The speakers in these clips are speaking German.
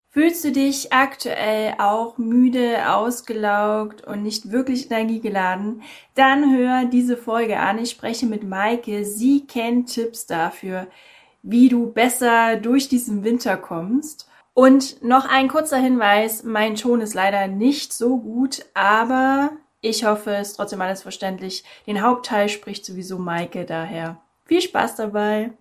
Fühlst du dich aktuell auch müde, ausgelaugt und nicht wirklich energiegeladen? Dann hör diese Folge an. Ich spreche mit Maike. Sie kennt Tipps dafür, wie du besser durch diesen Winter kommst. Und noch ein kurzer Hinweis, mein Ton ist leider nicht so gut, aber ich hoffe, es ist trotzdem alles verständlich. Den Hauptteil spricht sowieso Maike, daher viel Spaß dabei.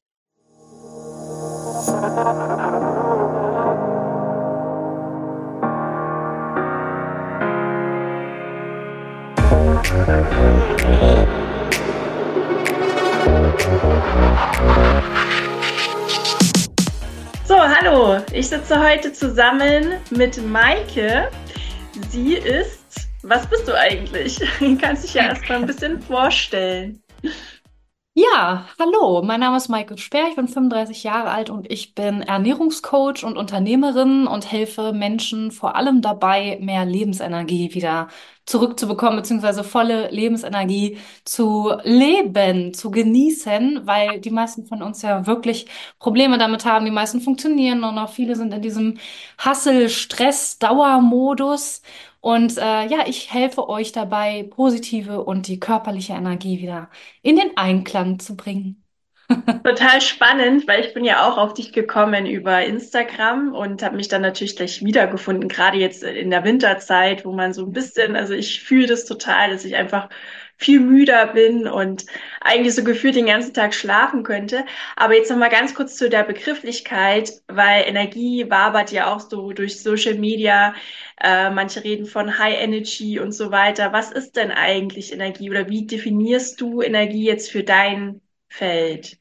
So, hallo, ich sitze heute zusammen mit Maike. Sie ist, was bist du eigentlich? Du kannst dich ja erstmal ein bisschen vorstellen. Ja, hallo, mein Name ist Maike Speer, ich bin 35 Jahre alt und ich bin Ernährungscoach und Unternehmerin und helfe Menschen vor allem dabei, mehr Lebensenergie wieder zurückzubekommen, beziehungsweise volle Lebensenergie zu leben, zu genießen, weil die meisten von uns ja wirklich Probleme damit haben. Die meisten funktionieren und auch viele sind in diesem Hustle, Stress, Dauermodus. Und ja, ich helfe euch dabei, positive und die körperliche Energie wieder in den Einklang zu bringen. Total spannend, weil ich bin ja auch auf dich gekommen über Instagram und habe mich dann natürlich gleich wiedergefunden, gerade jetzt in der Winterzeit, wo man so ein bisschen, also ich fühle das total, dass ich einfach viel müder bin und eigentlich so gefühlt den ganzen Tag schlafen könnte. Aber jetzt noch mal ganz kurz zu der Begrifflichkeit, weil Energie wabert ja auch so durch Social Media. Manche reden von High Energy und so weiter. Was ist denn eigentlich Energie oder wie definierst du Energie jetzt für dein Feld?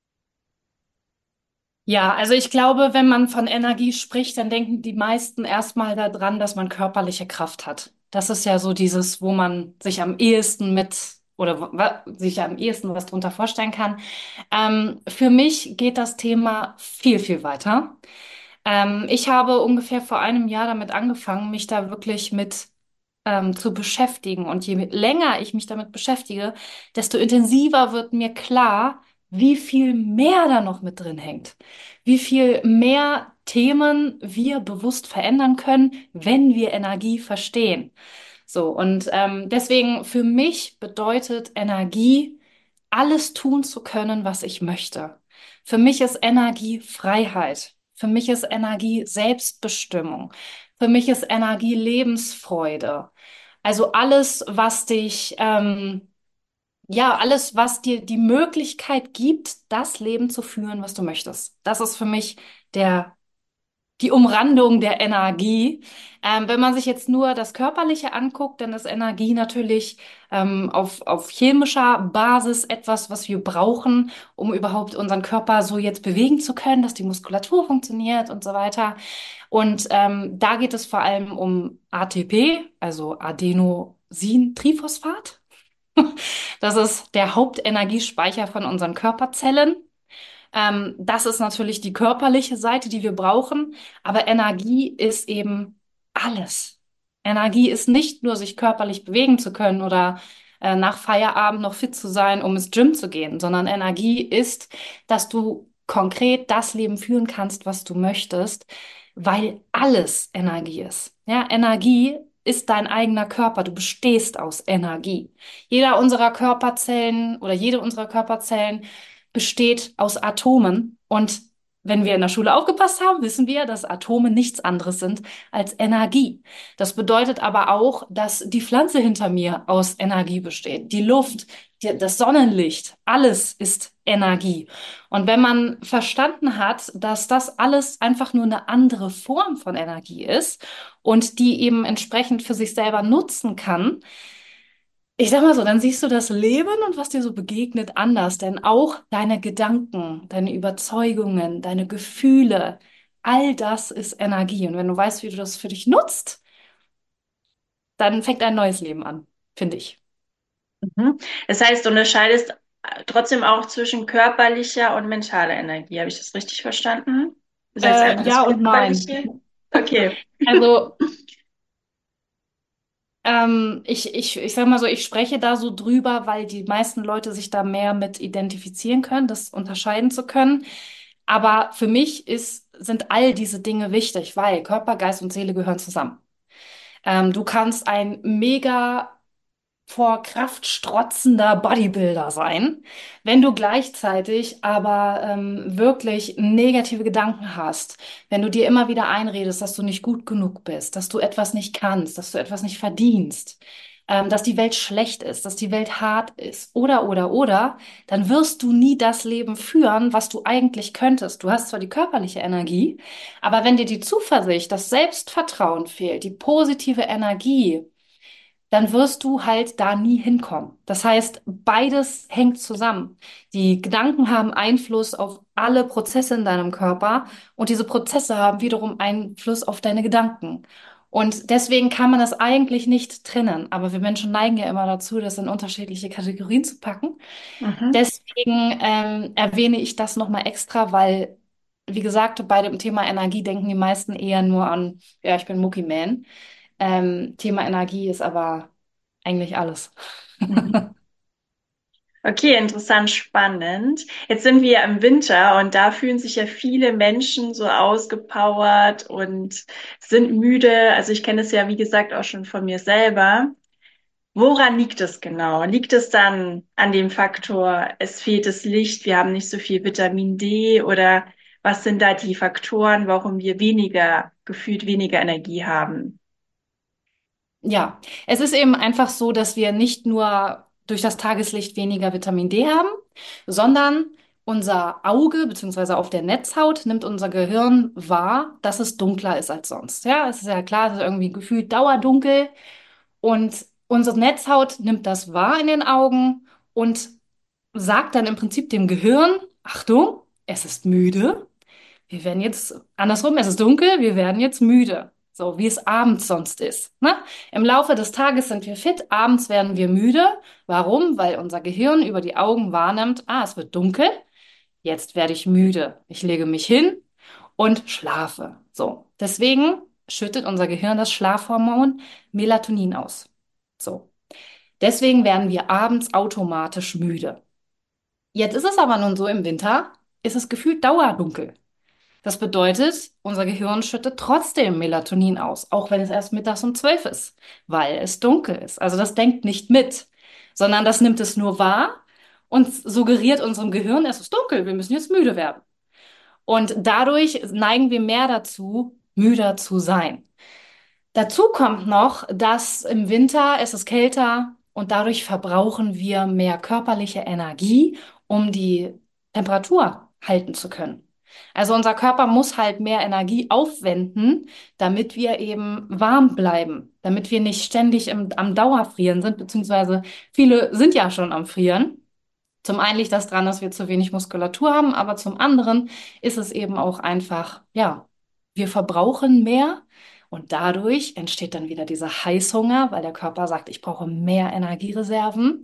Ja, also ich glaube, wenn man von Energie spricht, dann denken die meisten erstmal daran, dass man körperliche Kraft hat. Das ist ja so dieses, wo man sich am ehesten mit oder sich am ehesten was drunter vorstellen kann. Für mich geht das Thema viel, viel weiter. Ich habe ungefähr vor einem Jahr damit angefangen, mich da wirklich mit zu beschäftigen. Und je länger ich mich damit beschäftige, desto intensiver wird mir klar, wie viel mehr da noch mit drin hängt. Wie viel mehr Themen wir bewusst verändern können, wenn wir Energie verstehen. So, und deswegen für mich bedeutet Energie, alles tun zu können, was ich möchte. Für mich ist Energie Freiheit. Für mich ist Energie Selbstbestimmung. Für mich ist Energie Lebensfreude. Also alles, was dich, ja, alles, was dir die Möglichkeit gibt, das Leben zu führen, was du möchtest. Das ist für mich der die Umrandung der Energie. Wenn man sich jetzt nur das Körperliche anguckt, dann ist Energie natürlich auf chemischer Basis etwas, was wir brauchen, um überhaupt unseren Körper so jetzt bewegen zu können, dass die Muskulatur funktioniert und so weiter. Und da geht es vor allem um ATP, also Adenosintriphosphat. Das ist der Hauptenergiespeicher von unseren Körperzellen. Das ist natürlich die körperliche Seite, die wir brauchen, aber Energie ist eben alles. Energie ist nicht nur, sich körperlich bewegen zu können oder nach Feierabend noch fit zu sein, um ins Gym zu gehen, sondern Energie ist, dass du konkret das Leben führen kannst, was du möchtest, weil alles Energie ist. Ja, Energie ist dein eigener Körper. Du bestehst aus Energie. Jeder unserer Körperzellen oder jede unserer Körperzellen besteht aus Atomen. Und wenn wir in der Schule aufgepasst haben, wissen wir, dass Atome nichts anderes sind als Energie. Das bedeutet aber auch, dass die Pflanze hinter mir aus Energie besteht. Die Luft, das Sonnenlicht, alles ist Energie. Und wenn man verstanden hat, dass das alles einfach nur eine andere Form von Energie ist und die eben entsprechend für sich selber nutzen kann, ich sag mal so, dann siehst du das Leben und was dir so begegnet anders, denn auch deine Gedanken, deine Überzeugungen, deine Gefühle, all das ist Energie. Und wenn du weißt, wie du das für dich nutzt, dann fängt ein neues Leben an, finde ich. Mhm. Das heißt, du unterscheidest trotzdem auch zwischen körperlicher und mentaler Energie. Habe ich das richtig verstanden? Du sagst einfach das Ja und nein. Körperliche? Okay. Also ich sag mal so, ich spreche da so drüber, weil die meisten Leute sich da mehr mit identifizieren können, das unterscheiden zu können. Aber für mich ist sind all diese Dinge wichtig, weil Körper, Geist und Seele gehören zusammen. Du kannst ein mega vor Kraft strotzender Bodybuilder sein, wenn du gleichzeitig aber wirklich negative Gedanken hast, wenn du dir immer wieder einredest, dass du nicht gut genug bist, dass du etwas nicht kannst, dass du etwas nicht verdienst, dass die Welt schlecht ist, dass die Welt hart ist oder, dann wirst du nie das Leben führen, was du eigentlich könntest. Du hast zwar die körperliche Energie, aber wenn dir die Zuversicht, das Selbstvertrauen fehlt, die positive Energie, dann wirst du halt da nie hinkommen. Das heißt, beides hängt zusammen. Die Gedanken haben Einfluss auf alle Prozesse in deinem Körper und diese Prozesse haben wiederum Einfluss auf deine Gedanken. Und deswegen kann man das eigentlich nicht trennen. Aber wir Menschen neigen ja immer dazu, das in unterschiedliche Kategorien zu packen. Mhm. Deswegen erwähne ich das nochmal extra, weil, wie gesagt, bei dem Thema Energie denken die meisten eher nur an, ja, ich bin Muckiman. Thema Energie ist aber eigentlich alles. Mhm. Okay, interessant, spannend. Jetzt sind wir ja im Winter und da fühlen sich ja viele Menschen so ausgepowert und sind müde. Also ich kenne es ja, wie gesagt, auch schon von mir selber. Woran liegt es genau? Liegt es dann an dem Faktor, es fehlt das Licht, wir haben nicht so viel Vitamin D oder was sind da die Faktoren, warum wir gefühlt weniger Energie haben? Ja, es ist eben einfach so, dass wir nicht nur durch das Tageslicht weniger Vitamin D haben, sondern unser Auge beziehungsweise auf der Netzhaut nimmt unser Gehirn wahr, dass es dunkler ist als sonst. Ja, es ist ja klar, es ist irgendwie gefühlt dauerdunkel und unsere Netzhaut nimmt das wahr in den Augen und sagt dann im Prinzip dem Gehirn, Achtung, es ist müde. Wir werden jetzt, andersrum, es ist dunkel, wir werden jetzt müde. So wie es abends sonst ist. Ne? Im Laufe des Tages sind wir fit, abends werden wir müde. Warum? Weil unser Gehirn über die Augen wahrnimmt, es wird dunkel, jetzt werde ich müde. Ich lege mich hin und schlafe. So. Deswegen schüttet unser Gehirn das Schlafhormon Melatonin aus. So. Deswegen werden wir abends automatisch müde. Jetzt ist es aber nun so, im Winter ist es gefühlt dauerdunkel. Das bedeutet, unser Gehirn schüttet trotzdem Melatonin aus, auch wenn es erst mittags um 12 ist, weil es dunkel ist. Also das denkt nicht mit, sondern das nimmt es nur wahr und suggeriert unserem Gehirn, es ist dunkel, wir müssen jetzt müde werden. Und dadurch neigen wir mehr dazu, müder zu sein. Dazu kommt noch, dass im Winter es ist kälter und dadurch verbrauchen wir mehr körperliche Energie, um die Temperatur halten zu können. Also unser Körper muss halt mehr Energie aufwenden, damit wir eben warm bleiben, damit wir nicht ständig am Dauerfrieren sind, beziehungsweise viele sind ja schon am Frieren. Zum einen liegt das daran, dass wir zu wenig Muskulatur haben, aber zum anderen ist es eben auch einfach, ja, wir verbrauchen mehr und dadurch entsteht dann wieder dieser Heißhunger, weil der Körper sagt, ich brauche mehr Energiereserven.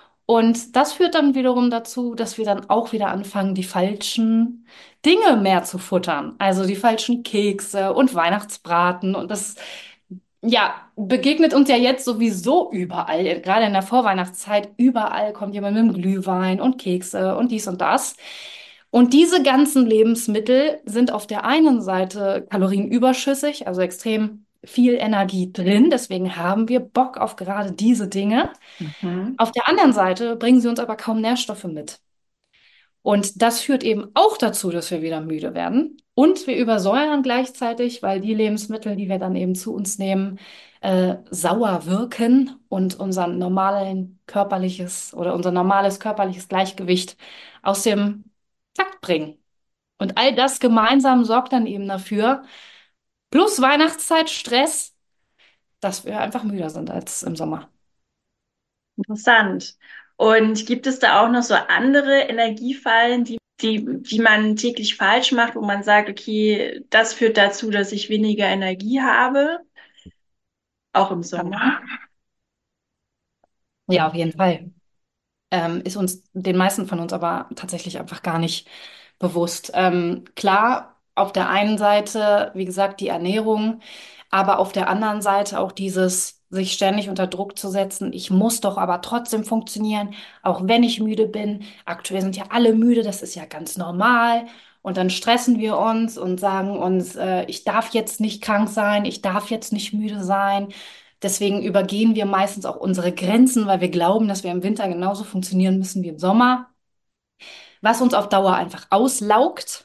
Und das führt dann wiederum dazu, dass wir dann auch wieder anfangen, die falschen Dinge mehr zu futtern. Also die falschen Kekse und Weihnachtsbraten. Und das, ja, begegnet uns ja jetzt sowieso überall. Gerade in der Vorweihnachtszeit, überall kommt jemand mit dem Glühwein und Kekse und dies und das. Und diese ganzen Lebensmittel sind auf der einen Seite kalorienüberschüssig, also extrem viel Energie drin. Deswegen haben wir Bock auf gerade diese Dinge. Mhm. Auf der anderen Seite bringen sie uns aber kaum Nährstoffe mit. Und das führt eben auch dazu, dass wir wieder müde werden. Und wir übersäuern gleichzeitig, weil die Lebensmittel, die wir dann eben zu uns nehmen, sauer wirken und unser normales körperliches Gleichgewicht aus dem Takt bringen. Und all das gemeinsam sorgt dann eben dafür, plus Weihnachtszeit, Stress, dass wir einfach müder sind als im Sommer. Interessant. Und gibt es da auch noch so andere Energiefallen, die man täglich falsch macht, wo man sagt, okay, das führt dazu, dass ich weniger Energie habe, auch im Sommer? Ja, auf jeden Fall. Ist uns den meisten von uns aber tatsächlich einfach gar nicht bewusst. Klar, auf der einen Seite, wie gesagt, die Ernährung, aber auf der anderen Seite auch dieses, sich ständig unter Druck zu setzen. Ich muss doch aber trotzdem funktionieren, auch wenn ich müde bin. Aktuell sind ja alle müde, das ist ja ganz normal. Und dann stressen wir uns und sagen uns, ich darf jetzt nicht krank sein, ich darf jetzt nicht müde sein. Deswegen übergehen wir meistens auch unsere Grenzen, weil wir glauben, dass wir im Winter genauso funktionieren müssen wie im Sommer, was uns auf Dauer einfach auslaugt.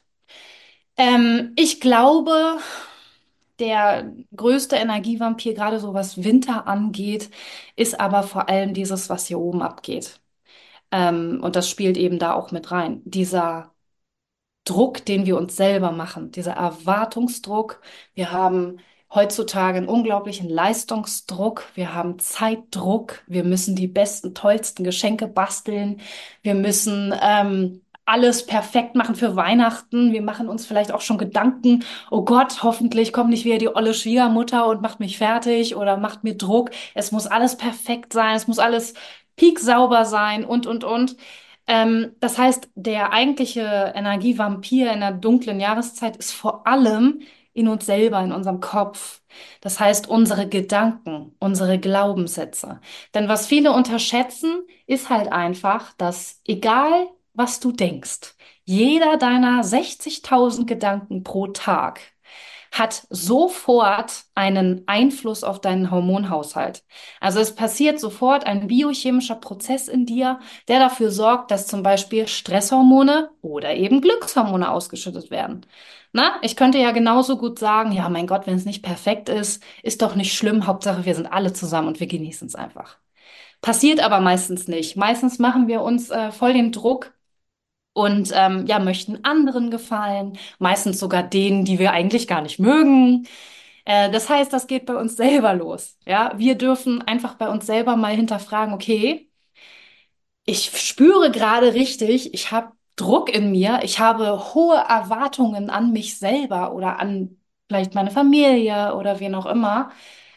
Ich glaube, der größte Energievampir, gerade so was Winter angeht, ist aber vor allem dieses, was hier oben abgeht. Und das spielt eben da auch mit rein. Dieser Druck, den wir uns selber machen, dieser Erwartungsdruck. Wir haben heutzutage einen unglaublichen Leistungsdruck. Wir haben Zeitdruck. Wir müssen die besten, tollsten Geschenke basteln. Wir müssen alles perfekt machen für Weihnachten. Wir machen uns vielleicht auch schon Gedanken, oh Gott, hoffentlich kommt nicht wieder die olle Schwiegermutter und macht mich fertig oder macht mir Druck. Es muss alles perfekt sein. Es muss alles pieksauber sein und. Das heißt, der eigentliche Energievampir in der dunklen Jahreszeit ist vor allem in uns selber, in unserem Kopf. Das heißt, unsere Gedanken, unsere Glaubenssätze. Denn was viele unterschätzen, ist halt einfach, dass egal was du denkst, jeder deiner 60.000 Gedanken pro Tag hat sofort einen Einfluss auf deinen Hormonhaushalt. Also es passiert sofort ein biochemischer Prozess in dir, der dafür sorgt, dass zum Beispiel Stresshormone oder eben Glückshormone ausgeschüttet werden. Na, ich könnte ja genauso gut sagen, ja, mein Gott, wenn es nicht perfekt ist, ist doch nicht schlimm. Hauptsache, wir sind alle zusammen und wir genießen es einfach. Passiert aber meistens nicht. Meistens machen wir uns voll den Druck und ja, möchten anderen gefallen, meistens sogar denen, die wir eigentlich gar nicht mögen. Das heißt, das geht bei uns selber los. Ja, wir dürfen einfach bei uns selber mal hinterfragen, okay, ich spüre gerade richtig, ich habe Druck in mir, ich habe hohe Erwartungen an mich selber oder an vielleicht meine Familie oder wen auch immer.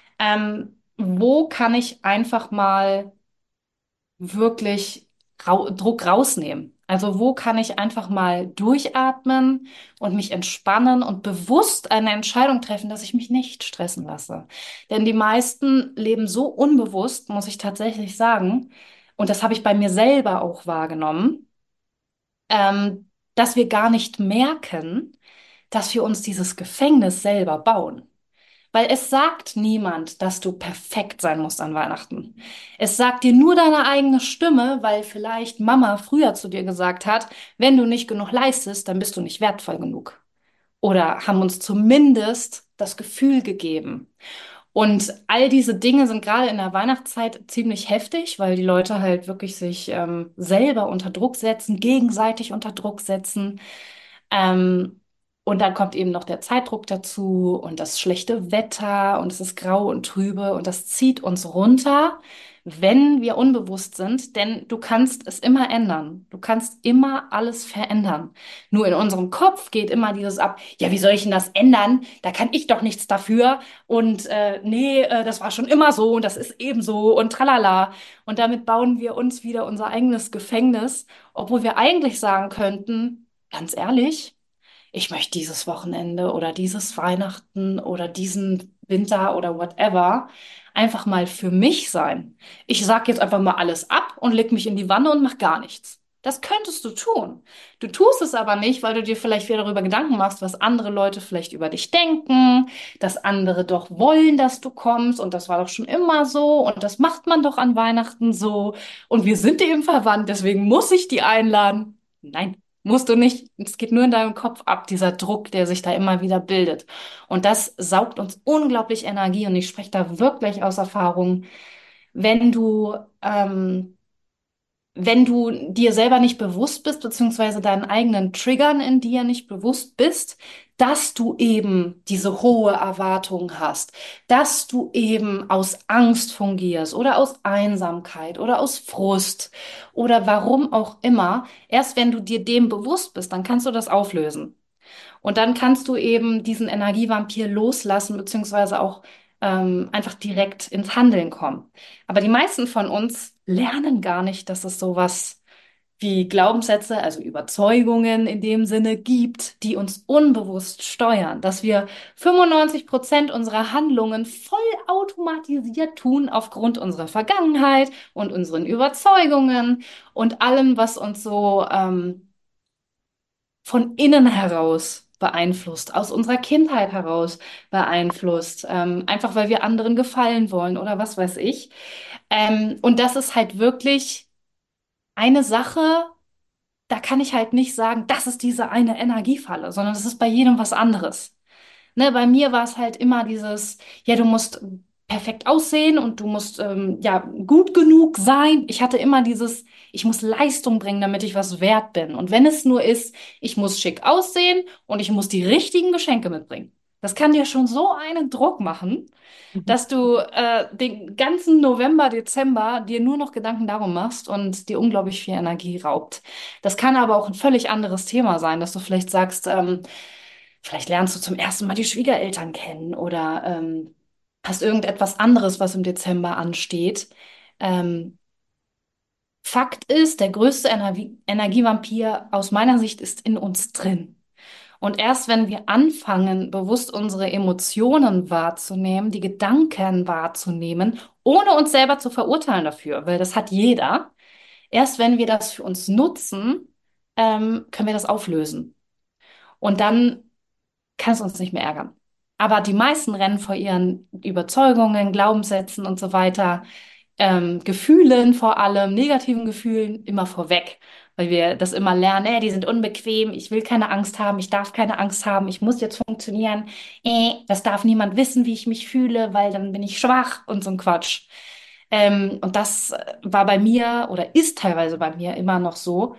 Wo kann ich einfach mal wirklich Druck rausnehmen? Also wo kann ich einfach mal durchatmen und mich entspannen und bewusst eine Entscheidung treffen, dass ich mich nicht stressen lasse? Denn die meisten leben so unbewusst, muss ich tatsächlich sagen, und das habe ich bei mir selber auch wahrgenommen, dass wir gar nicht merken, dass wir uns dieses Gefängnis selber bauen. Weil es sagt niemand, dass du perfekt sein musst an Weihnachten. Es sagt dir nur deine eigene Stimme, weil vielleicht Mama früher zu dir gesagt hat, wenn du nicht genug leistest, dann bist du nicht wertvoll genug. Oder haben uns zumindest das Gefühl gegeben. Und all diese Dinge sind gerade in der Weihnachtszeit ziemlich heftig, weil die Leute halt wirklich sich selber unter Druck setzen, gegenseitig unter Druck setzen. Ähm, und dann kommt eben noch der Zeitdruck dazu und das schlechte Wetter und es ist grau und trübe und das zieht uns runter, wenn wir unbewusst sind, denn du kannst es immer ändern. Du kannst immer alles verändern. Nur in unserem Kopf geht immer dieses ab, ja, wie soll ich denn das ändern? Da kann ich doch nichts dafür. Und nee, das war schon immer so und das ist eben so und tralala. Und damit bauen wir uns wieder unser eigenes Gefängnis, obwohl wir eigentlich sagen könnten, ganz ehrlich, ich möchte dieses Wochenende oder dieses Weihnachten oder diesen Winter oder whatever einfach mal für mich sein. Ich sag jetzt einfach mal alles ab und leg mich in die Wanne und mach gar nichts. Das könntest du tun. Du tust es aber nicht, weil du dir vielleicht wieder darüber Gedanken machst, was andere Leute vielleicht über dich denken, dass andere doch wollen, dass du kommst und das war doch schon immer so und das macht man doch an Weihnachten so und wir sind eben verwandt, deswegen muss ich die einladen. Nein. Musst du nicht. Es geht nur in deinem Kopf ab, dieser Druck, der sich da immer wieder bildet. Und das saugt uns unglaublich Energie. Und ich spreche da wirklich aus Erfahrung. Wenn du, ähm, wenn du dir selber nicht bewusst bist, beziehungsweise deinen eigenen Triggern in dir nicht bewusst bist, dass du eben diese hohe Erwartung hast, dass du eben aus Angst fungierst oder aus Einsamkeit oder aus Frust oder warum auch immer, erst wenn du dir dem bewusst bist, dann kannst du das auflösen. Und dann kannst du eben diesen Energievampir loslassen, beziehungsweise auch einfach direkt ins Handeln kommen. Aber die meisten von uns lernen gar nicht, dass es sowas wie Glaubenssätze, also Überzeugungen in dem Sinne gibt, die uns unbewusst steuern, dass wir 95% unserer Handlungen voll automatisiert tun aufgrund unserer Vergangenheit und unseren Überzeugungen und allem, was uns so von innen heraus beeinflusst, aus unserer Kindheit heraus beeinflusst, einfach weil wir anderen gefallen wollen oder was weiß ich. Und das ist halt wirklich eine Sache, da kann ich halt nicht sagen, das ist diese eine Energiefalle, sondern das ist bei jedem was anderes. Ne, bei mir war es halt immer dieses, ja, du musst perfekt aussehen und du musst ja gut genug sein. Ich hatte immer dieses, ich muss Leistung bringen, damit ich was wert bin. Und wenn es nur ist, ich muss schick aussehen und ich muss die richtigen Geschenke mitbringen. Das kann dir schon so einen Druck machen, Mhm. dass du den ganzen November, Dezember dir nur noch Gedanken darum machst und dir unglaublich viel Energie raubt. Das kann aber auch ein völlig anderes Thema sein, dass du vielleicht sagst, vielleicht lernst du zum ersten Mal die Schwiegereltern kennen oder hast irgendetwas anderes, was im Dezember ansteht. Ähm, Fakt ist, der größte Energievampir aus meiner Sicht ist in uns drin. Und erst wenn wir anfangen, bewusst unsere Emotionen wahrzunehmen, die Gedanken wahrzunehmen, ohne uns selber zu verurteilen dafür, weil das hat jeder, erst wenn wir das für uns nutzen, können wir das auflösen. Und dann kann es uns nicht mehr ärgern. Aber die meisten rennen vor ihren Überzeugungen, Glaubenssätzen und so weiter, Gefühlen vor allem, negativen Gefühlen immer vorweg, weil wir das immer lernen, die sind unbequem, ich will keine Angst haben, ich darf keine Angst haben, ich muss jetzt funktionieren, das darf niemand wissen, wie ich mich fühle, weil dann bin ich schwach und so ein Quatsch. Und das war bei mir oder ist teilweise bei mir immer noch so.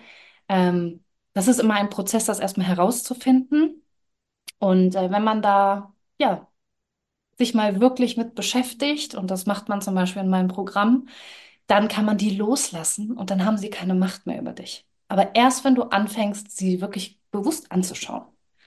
Das ist immer ein Prozess, das erstmal herauszufinden. Und wenn man da, ja, sich mal wirklich mit beschäftigt, und das macht man zum Beispiel in meinem Programm, dann kann man die loslassen und dann haben sie keine Macht mehr über dich. Aber erst wenn du anfängst, sie wirklich bewusst anzuschauen.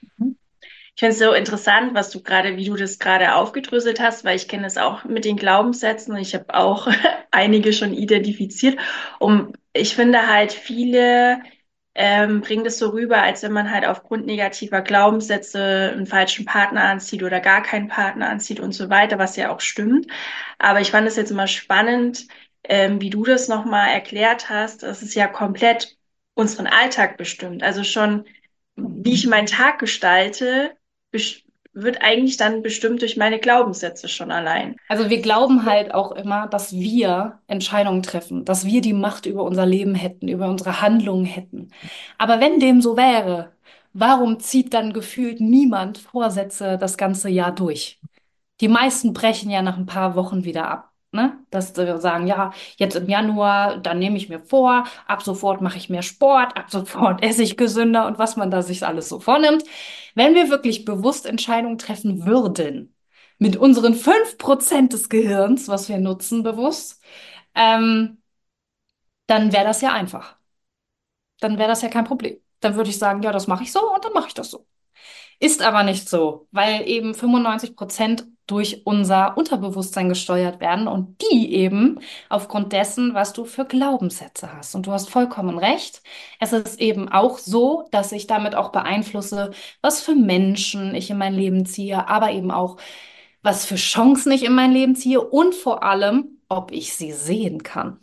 Ich finde es so interessant, was du gerade, wie du das gerade aufgedröselt hast, weil ich kenne es auch mit den Glaubenssätzen und ich habe auch einige schon identifiziert. Und ich finde halt, viele bringen das so rüber, als wenn man halt aufgrund negativer Glaubenssätze einen falschen Partner anzieht oder gar keinen Partner anzieht und so weiter, was ja auch stimmt. Aber ich fand es jetzt immer spannend, wie du das nochmal erklärt hast. Das ist ja komplett unseren Alltag bestimmt. Also schon, wie ich meinen Tag gestalte, bes- wird eigentlich dann bestimmt durch meine Glaubenssätze schon allein. Also wir glauben halt auch immer, dass wir Entscheidungen treffen, dass wir die Macht über unser Leben hätten, über unsere Handlungen hätten. Aber wenn dem so wäre, warum zieht dann gefühlt niemand Vorsätze das ganze Jahr durch? Die meisten brechen ja nach ein paar Wochen wieder ab. Ne? Dass sie sagen, ja, jetzt im Januar, dann nehme ich mir vor, ab sofort mache ich mehr Sport, ab sofort esse ich gesünder und was man da sich alles so vornimmt. Wenn wir wirklich bewusst Entscheidungen treffen würden, mit unseren 5% des Gehirns, was wir nutzen bewusst, ähm, dann wäre das ja einfach. Dann wäre das ja kein Problem. Dann würde ich sagen, ja, das mache ich so und dann mache ich das so. Ist aber nicht so, weil eben 95% durch unser Unterbewusstsein gesteuert werden und die eben aufgrund dessen, was du für Glaubenssätze hast. Und du hast vollkommen recht. Es ist eben auch so, dass ich damit auch beeinflusse, was für Menschen ich in mein Leben ziehe, aber eben auch, was für Chancen ich in mein Leben ziehe und vor allem, ob ich sie sehen kann.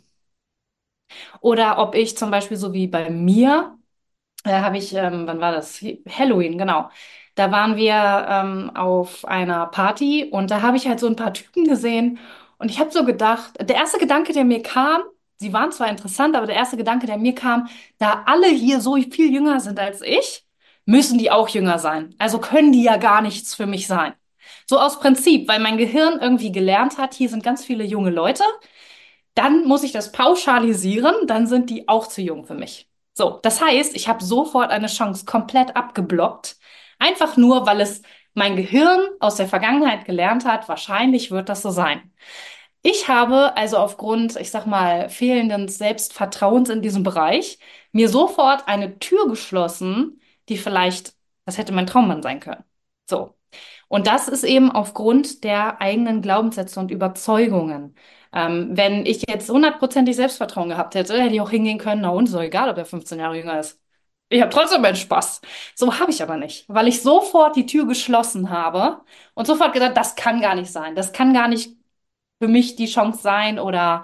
Oder ob ich zum Beispiel so wie bei mir habe ich, wann war das? Halloween, genau. Da waren wir auf einer Party und da habe ich halt so ein paar Typen gesehen und ich habe so gedacht, der erste Gedanke, der mir kam, sie waren zwar interessant, aber der erste Gedanke, der mir kam, da alle hier so viel jünger sind als ich, müssen die auch jünger sein. Also können die ja gar nichts für mich sein. So aus Prinzip, weil mein Gehirn irgendwie gelernt hat, hier sind ganz viele junge Leute. Dann muss ich das pauschalisieren, dann sind die auch zu jung für mich. So, das heißt, ich habe sofort eine Chance komplett abgeblockt, einfach nur, weil es mein Gehirn aus der Vergangenheit gelernt hat, wahrscheinlich wird das so sein. Ich habe also aufgrund, ich sag mal, fehlenden Selbstvertrauens in diesem Bereich mir sofort eine Tür geschlossen, die vielleicht, das hätte mein Traummann sein können. So. Und das ist eben aufgrund der eigenen Glaubenssätze und Überzeugungen. Wenn ich jetzt hundertprozentig Selbstvertrauen gehabt hätte, hätte ich auch hingehen können, na und so egal, ob er 15 Jahre jünger ist. Ich habe trotzdem meinen Spaß. So habe ich aber nicht, weil ich sofort die Tür geschlossen habe und sofort gedacht, das kann gar nicht sein. Das kann gar nicht für mich die Chance sein oder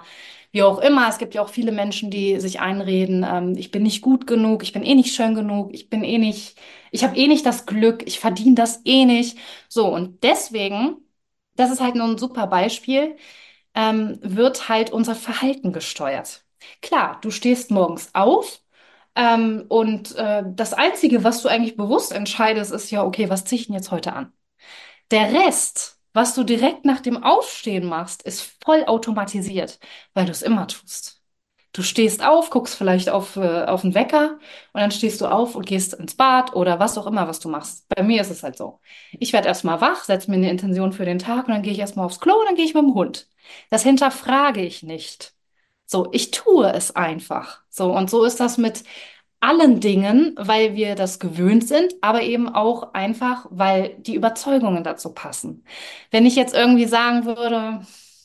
wie auch immer. Es gibt ja auch viele Menschen, die sich einreden, ich bin nicht gut genug, ich bin eh nicht schön genug, ich habe eh nicht das Glück, ich verdiene das eh nicht. So, und deswegen, das ist halt nur ein super Beispiel, wird halt unser Verhalten gesteuert. Klar, du stehst morgens auf. Und das Einzige, was du eigentlich bewusst entscheidest, ist ja, okay, was ziehe ich denn jetzt heute an? Der Rest, was du direkt nach dem Aufstehen machst, ist voll automatisiert, weil du es immer tust. Du stehst auf, guckst vielleicht auf den Wecker und dann stehst du auf und gehst ins Bad oder was auch immer, was du machst. Bei mir ist es halt so. Ich werde erstmal wach, setze mir eine Intention für den Tag und dann gehe ich erstmal aufs Klo und dann gehe ich mit dem Hund. Das hinterfrage ich nicht. So, ich tue es einfach. So, und so ist das mit allen Dingen, weil wir das gewöhnt sind, aber eben auch einfach, weil die Überzeugungen dazu passen. Wenn ich jetzt irgendwie sagen würde,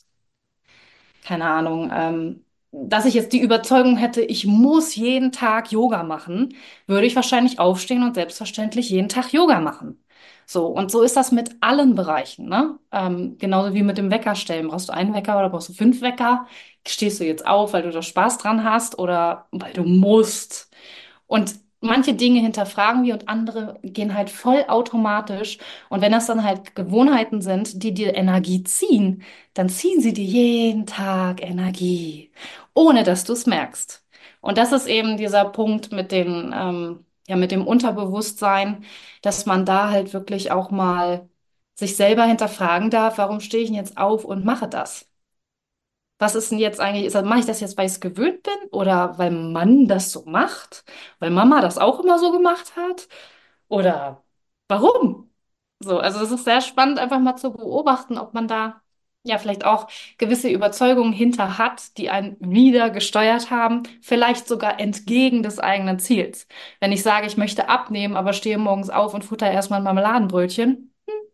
keine Ahnung, dass ich jetzt die Überzeugung hätte, ich muss jeden Tag Yoga machen, würde ich wahrscheinlich aufstehen und selbstverständlich jeden Tag Yoga machen. So, und so ist das mit allen Bereichen, ne? Genauso wie mit dem Weckerstellen. Brauchst du einen Wecker oder brauchst du 5 Wecker? Stehst du jetzt auf, weil du da Spaß dran hast oder weil du musst? Und manche Dinge hinterfragen wir und andere gehen halt voll automatisch. Und wenn das dann halt Gewohnheiten sind, die dir Energie ziehen, dann ziehen sie dir jeden Tag Energie, ohne dass du es merkst. Und das ist eben dieser Punkt mit ja, mit dem Unterbewusstsein, dass man da halt wirklich auch mal sich selber hinterfragen darf, warum stehe ich denn jetzt auf und mache das? Was ist denn jetzt eigentlich, mache ich das jetzt, weil ich es gewöhnt bin oder weil Mann das so macht? Weil Mama das auch immer so gemacht hat? Oder warum? So, also es ist sehr spannend, einfach mal zu beobachten, ob man da ja vielleicht auch gewisse Überzeugungen hinter hat, die einen wieder gesteuert haben, vielleicht sogar entgegen des eigenen Ziels. Wenn ich sage, ich möchte abnehmen, aber stehe morgens auf und futter erstmal ein Marmeladenbrötchen.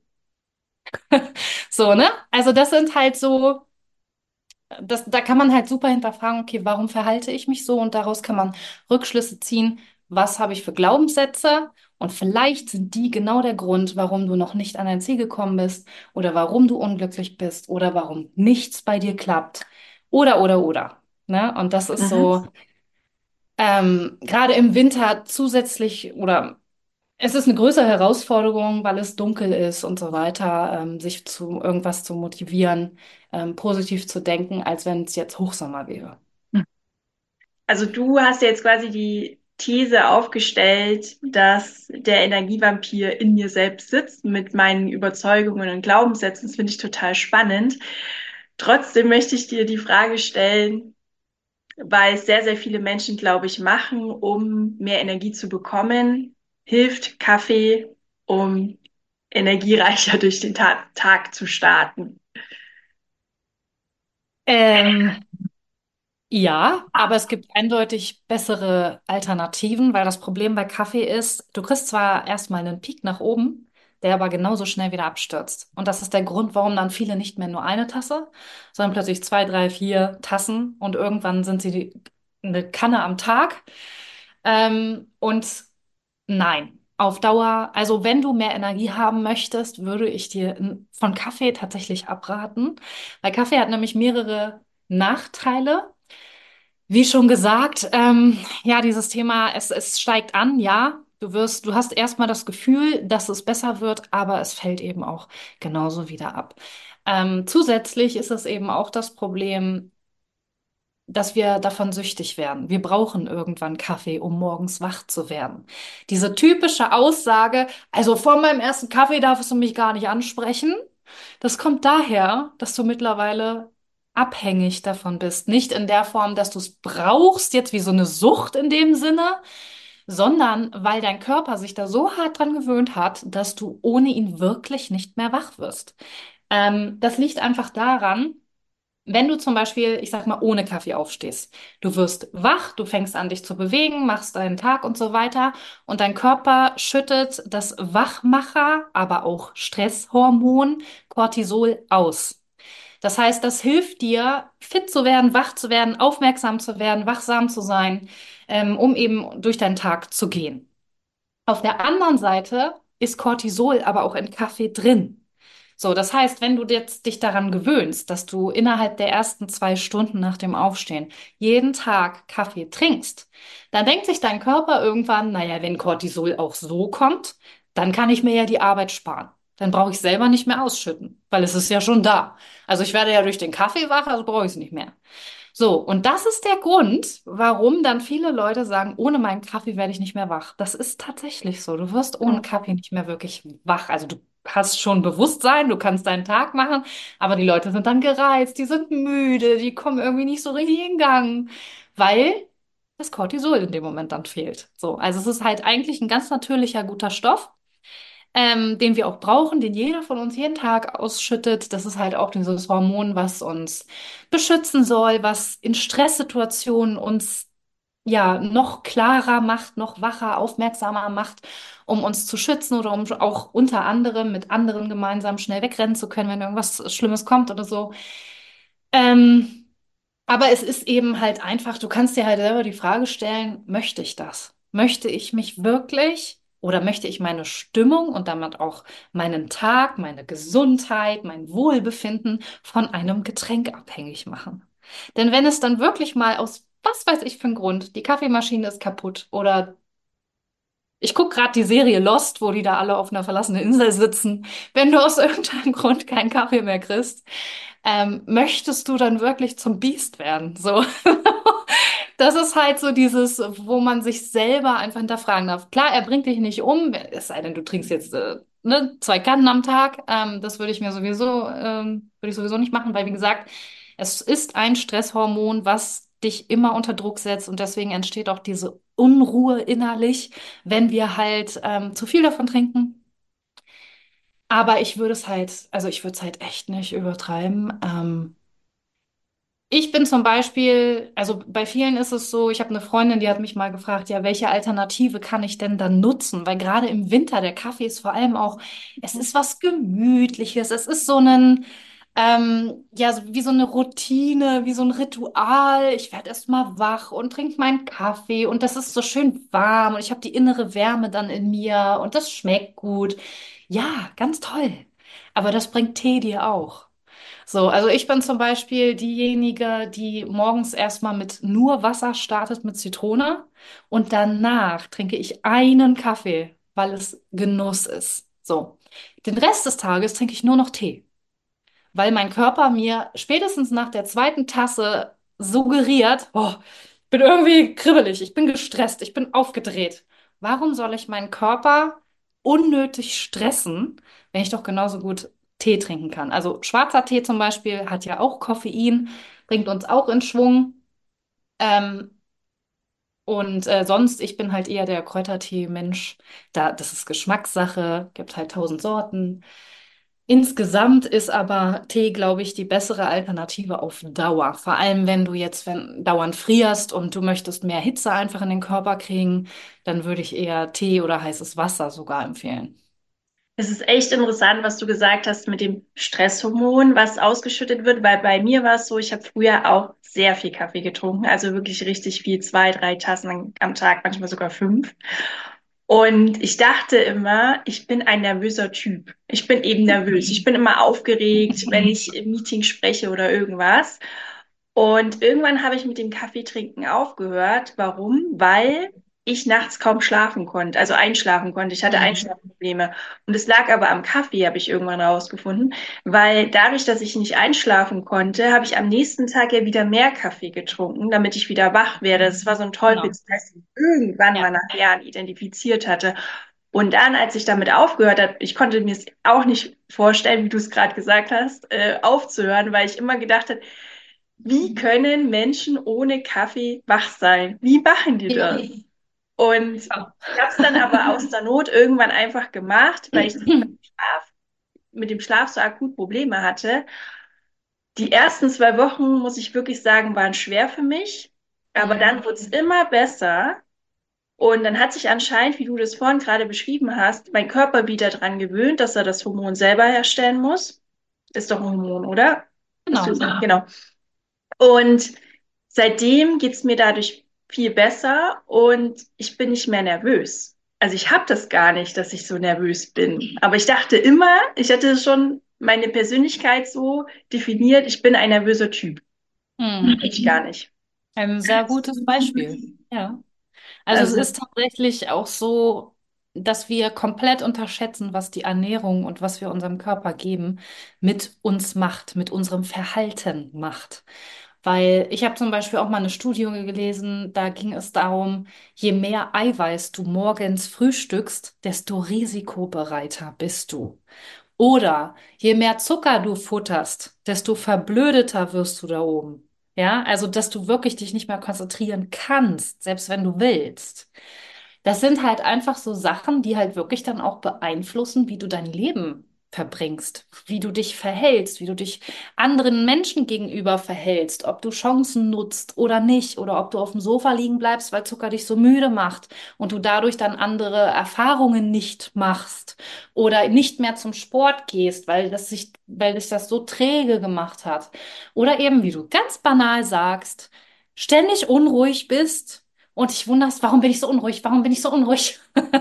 So, ne? Also das sind halt so. Da kann man halt super hinterfragen, okay, warum verhalte ich mich so? Und daraus kann man Rückschlüsse ziehen, was habe ich für Glaubenssätze? Und vielleicht sind die genau der Grund, warum du noch nicht an dein Ziel gekommen bist oder warum du unglücklich bist oder warum nichts bei dir klappt. Oder. Ne? Und das ist Mhm. so, gerade im Winter zusätzlich oder es ist eine größere Herausforderung, weil es dunkel ist und so weiter, sich zu irgendwas zu motivieren, positiv zu denken, als wenn es jetzt Hochsommer wäre. Also du hast ja jetzt quasi die These aufgestellt, dass der Energievampir in mir selbst sitzt mit meinen Überzeugungen und Glaubenssätzen. Das finde ich total spannend. Trotzdem möchte ich dir die Frage stellen, weil es sehr, sehr viele Menschen, glaube ich, machen, um mehr Energie zu bekommen. Hilft Kaffee, um energiereicher durch den Tag zu starten? Ähm, ja, aber es gibt eindeutig bessere Alternativen, weil das Problem bei Kaffee ist, du kriegst zwar erstmal einen Peak nach oben, der aber genauso schnell wieder abstürzt. Und das ist der Grund, warum dann viele nicht mehr nur eine Tasse, sondern plötzlich 2, 3, 4 Tassen und irgendwann sind sie eine Kanne am Tag. Und nein, auf Dauer, also wenn du mehr Energie haben möchtest, würde ich dir von Kaffee tatsächlich abraten, weil Kaffee hat nämlich mehrere Nachteile. Wie schon gesagt, ja, dieses Thema, es steigt an, ja. Du hast erstmal das Gefühl, dass es besser wird, aber es fällt eben auch genauso wieder ab. Zusätzlich ist es eben auch das Problem, dass wir davon süchtig werden. Wir brauchen irgendwann Kaffee, um morgens wach zu werden. Diese typische Aussage, also vor meinem ersten Kaffee darfst du mich gar nicht ansprechen, das kommt daher, dass du mittlerweile abhängig davon bist. Nicht in der Form, dass du es brauchst, jetzt wie so eine Sucht in dem Sinne, sondern weil dein Körper sich da so hart dran gewöhnt hat, dass du ohne ihn wirklich nicht mehr wach wirst. Das liegt einfach daran, wenn du zum Beispiel, ich sag mal, ohne Kaffee aufstehst, du wirst wach, du fängst an, dich zu bewegen, machst deinen Tag und so weiter und dein Körper schüttet das Wachmacher, aber auch Stresshormon Cortisol aus. Das heißt, das hilft dir, fit zu werden, wach zu werden, aufmerksam zu werden, wachsam zu sein, um eben durch deinen Tag zu gehen. Auf der anderen Seite ist Cortisol aber auch in Kaffee drin. So, das heißt, wenn du jetzt dich daran gewöhnst, dass du innerhalb der ersten 2 Stunden nach dem Aufstehen jeden Tag Kaffee trinkst, dann denkt sich dein Körper irgendwann, naja, wenn Cortisol auch so kommt, dann kann ich mir ja die Arbeit sparen. Dann brauche ich selber nicht mehr ausschütten, weil es ist ja schon da. Also ich werde ja durch den Kaffee wach, also brauche ich es nicht mehr. So, und das ist der Grund, warum dann viele Leute sagen, ohne meinen Kaffee werde ich nicht mehr wach. Das ist tatsächlich so. Du wirst ohne Kaffee nicht mehr wirklich wach. Also du hast schon Bewusstsein, du kannst deinen Tag machen, aber die Leute sind dann gereizt, die sind müde, die kommen irgendwie nicht so richtig in Gang, weil das Cortisol in dem Moment dann fehlt. So, also es ist halt eigentlich ein ganz natürlicher, guter Stoff, den wir auch brauchen, den jeder von uns jeden Tag ausschüttet. Das ist halt auch dieses Hormon, was uns beschützen soll, was in Stresssituationen uns ja noch klarer macht, noch wacher, aufmerksamer macht, um uns zu schützen oder um auch unter anderem mit anderen gemeinsam schnell wegrennen zu können, wenn irgendwas Schlimmes kommt oder so. Ähm, aber es ist eben halt einfach, du kannst dir halt selber die Frage stellen, möchte ich das? Möchte ich mich wirklich oder möchte ich meine Stimmung und damit auch meinen Tag, meine Gesundheit, mein Wohlbefinden von einem Getränk abhängig machen? Denn wenn es dann wirklich mal aus was weiß ich für einen Grund, die Kaffeemaschine ist kaputt oder ich gucke gerade die Serie Lost, wo die da alle auf einer verlassenen Insel sitzen. Wenn du aus irgendeinem Grund keinen Kaffee mehr kriegst, möchtest du dann wirklich zum Biest werden? So. Das ist halt so dieses, wo man sich selber einfach hinterfragen darf. Klar, er bringt dich nicht um, es sei denn, du trinkst jetzt ne, 2 Kannen am Tag. Das würde ich sowieso nicht machen, weil wie gesagt, es ist ein Stresshormon, was dich immer unter Druck setzt und deswegen entsteht auch diese Unruhe innerlich, wenn wir halt zu viel davon trinken. Aber ich würde es halt echt nicht übertreiben. Ich bin zum Beispiel, also bei vielen ist es so, ich habe eine Freundin, die hat mich mal gefragt, ja, welche Alternative kann ich denn dann nutzen? Weil gerade im Winter, der Kaffee ist vor allem auch, es ist was Gemütliches, es ist so ja, wie so eine Routine, wie so ein Ritual. Ich werde erst mal wach und trinke meinen Kaffee und das ist so schön warm und ich habe die innere Wärme dann in mir und das schmeckt gut. Ja, ganz toll. Aber das bringt Tee dir auch. So, also ich bin zum Beispiel diejenige, die morgens erstmal mit nur Wasser startet mit Zitrone und danach trinke ich einen Kaffee, weil es Genuss ist. So, den Rest des Tages trinke ich nur noch Tee, weil mein Körper mir spätestens nach der zweiten Tasse suggeriert, oh, ich bin irgendwie kribbelig, ich bin gestresst, ich bin aufgedreht. Warum soll ich meinen Körper unnötig stressen, wenn ich doch genauso gut Tee trinken kann? Also schwarzer Tee zum Beispiel hat ja auch Koffein, bringt uns auch in Schwung. Ähm, und sonst, ich bin halt eher der Kräutertee-Mensch. Das ist Geschmackssache, gibt halt 1000 Sorten. Insgesamt ist aber Tee, glaube ich, die bessere Alternative auf Dauer. Vor allem, wenn du jetzt dauernd frierst und du möchtest mehr Hitze einfach in den Körper kriegen, dann würde ich eher Tee oder heißes Wasser sogar empfehlen. Es ist echt interessant, was du gesagt hast mit dem Stresshormon, was ausgeschüttet wird, weil bei mir war es so, ich habe früher auch sehr viel Kaffee getrunken, also wirklich richtig viel, 2, 3 Tassen am Tag, manchmal sogar 5. Und ich dachte immer, ich bin ein nervöser Typ. Ich bin eben nervös. Ich bin immer aufgeregt, wenn ich im Meeting spreche oder irgendwas. Und irgendwann habe ich mit dem Kaffeetrinken aufgehört. Warum? Weil ich nachts kaum schlafen konnte, also einschlafen konnte. Ich hatte Mhm. Einschlafprobleme. Und es lag aber am Kaffee, habe ich irgendwann rausgefunden, weil dadurch, dass ich nicht einschlafen konnte, habe ich am nächsten Tag ja wieder mehr Kaffee getrunken, damit ich wieder wach werde. Das war so ein Genau. Teufelskreis, den ich irgendwann mal Ja. nach Jahren identifiziert hatte. Und dann, als ich damit aufgehört habe, ich konnte mir es auch nicht vorstellen, wie du es gerade gesagt hast, aufzuhören, weil ich immer gedacht habe, wie können Menschen ohne Kaffee wach sein? Wie machen die das? Und Ja. ich habe es dann aber aus der Not irgendwann einfach gemacht, weil ich mit dem Schlaf so akut Probleme hatte. Die ersten 2 Wochen, muss ich wirklich sagen, waren schwer für mich. Aber dann Mhm. wurde es immer besser. Und dann hat sich anscheinend, wie du das vorhin gerade beschrieben hast, mein Körper wieder dran gewöhnt, dass er das Hormon selber herstellen muss. Ist doch ein Hormon, oder? Hast du Genau. gesagt? Genau. Und seitdem geht's mir dadurch viel besser und ich bin nicht mehr nervös. Also ich habe das gar nicht, dass ich so nervös bin. Aber ich dachte immer, ich hatte schon meine Persönlichkeit so definiert, ich bin ein nervöser Typ. Hm. Ich gar nicht. Ein sehr gutes Beispiel. Ja. Also es Also, ist tatsächlich auch so, dass wir komplett unterschätzen, was die Ernährung und was wir unserem Körper geben, mit uns macht, mit unserem Verhalten macht. Weil ich habe zum Beispiel auch mal eine Studie gelesen, da ging es darum, je mehr Eiweiß du morgens frühstückst, desto risikobereiter bist du. Oder je mehr Zucker du futterst, desto verblödeter wirst du da oben. Ja, also dass du wirklich dich nicht mehr konzentrieren kannst, selbst wenn du willst. Das sind halt einfach so Sachen, die halt wirklich dann auch beeinflussen, wie du dein Leben verbringst, wie du dich verhältst, wie du dich anderen Menschen gegenüber verhältst, ob du Chancen nutzt oder nicht, oder ob du auf dem Sofa liegen bleibst, weil Zucker dich so müde macht und du dadurch dann andere Erfahrungen nicht machst oder nicht mehr zum Sport gehst, weil dich das so träge gemacht hat. Oder eben, wie du ganz banal sagst, ständig unruhig bist und dich wunderst, warum bin ich so unruhig? Warum bin ich so unruhig?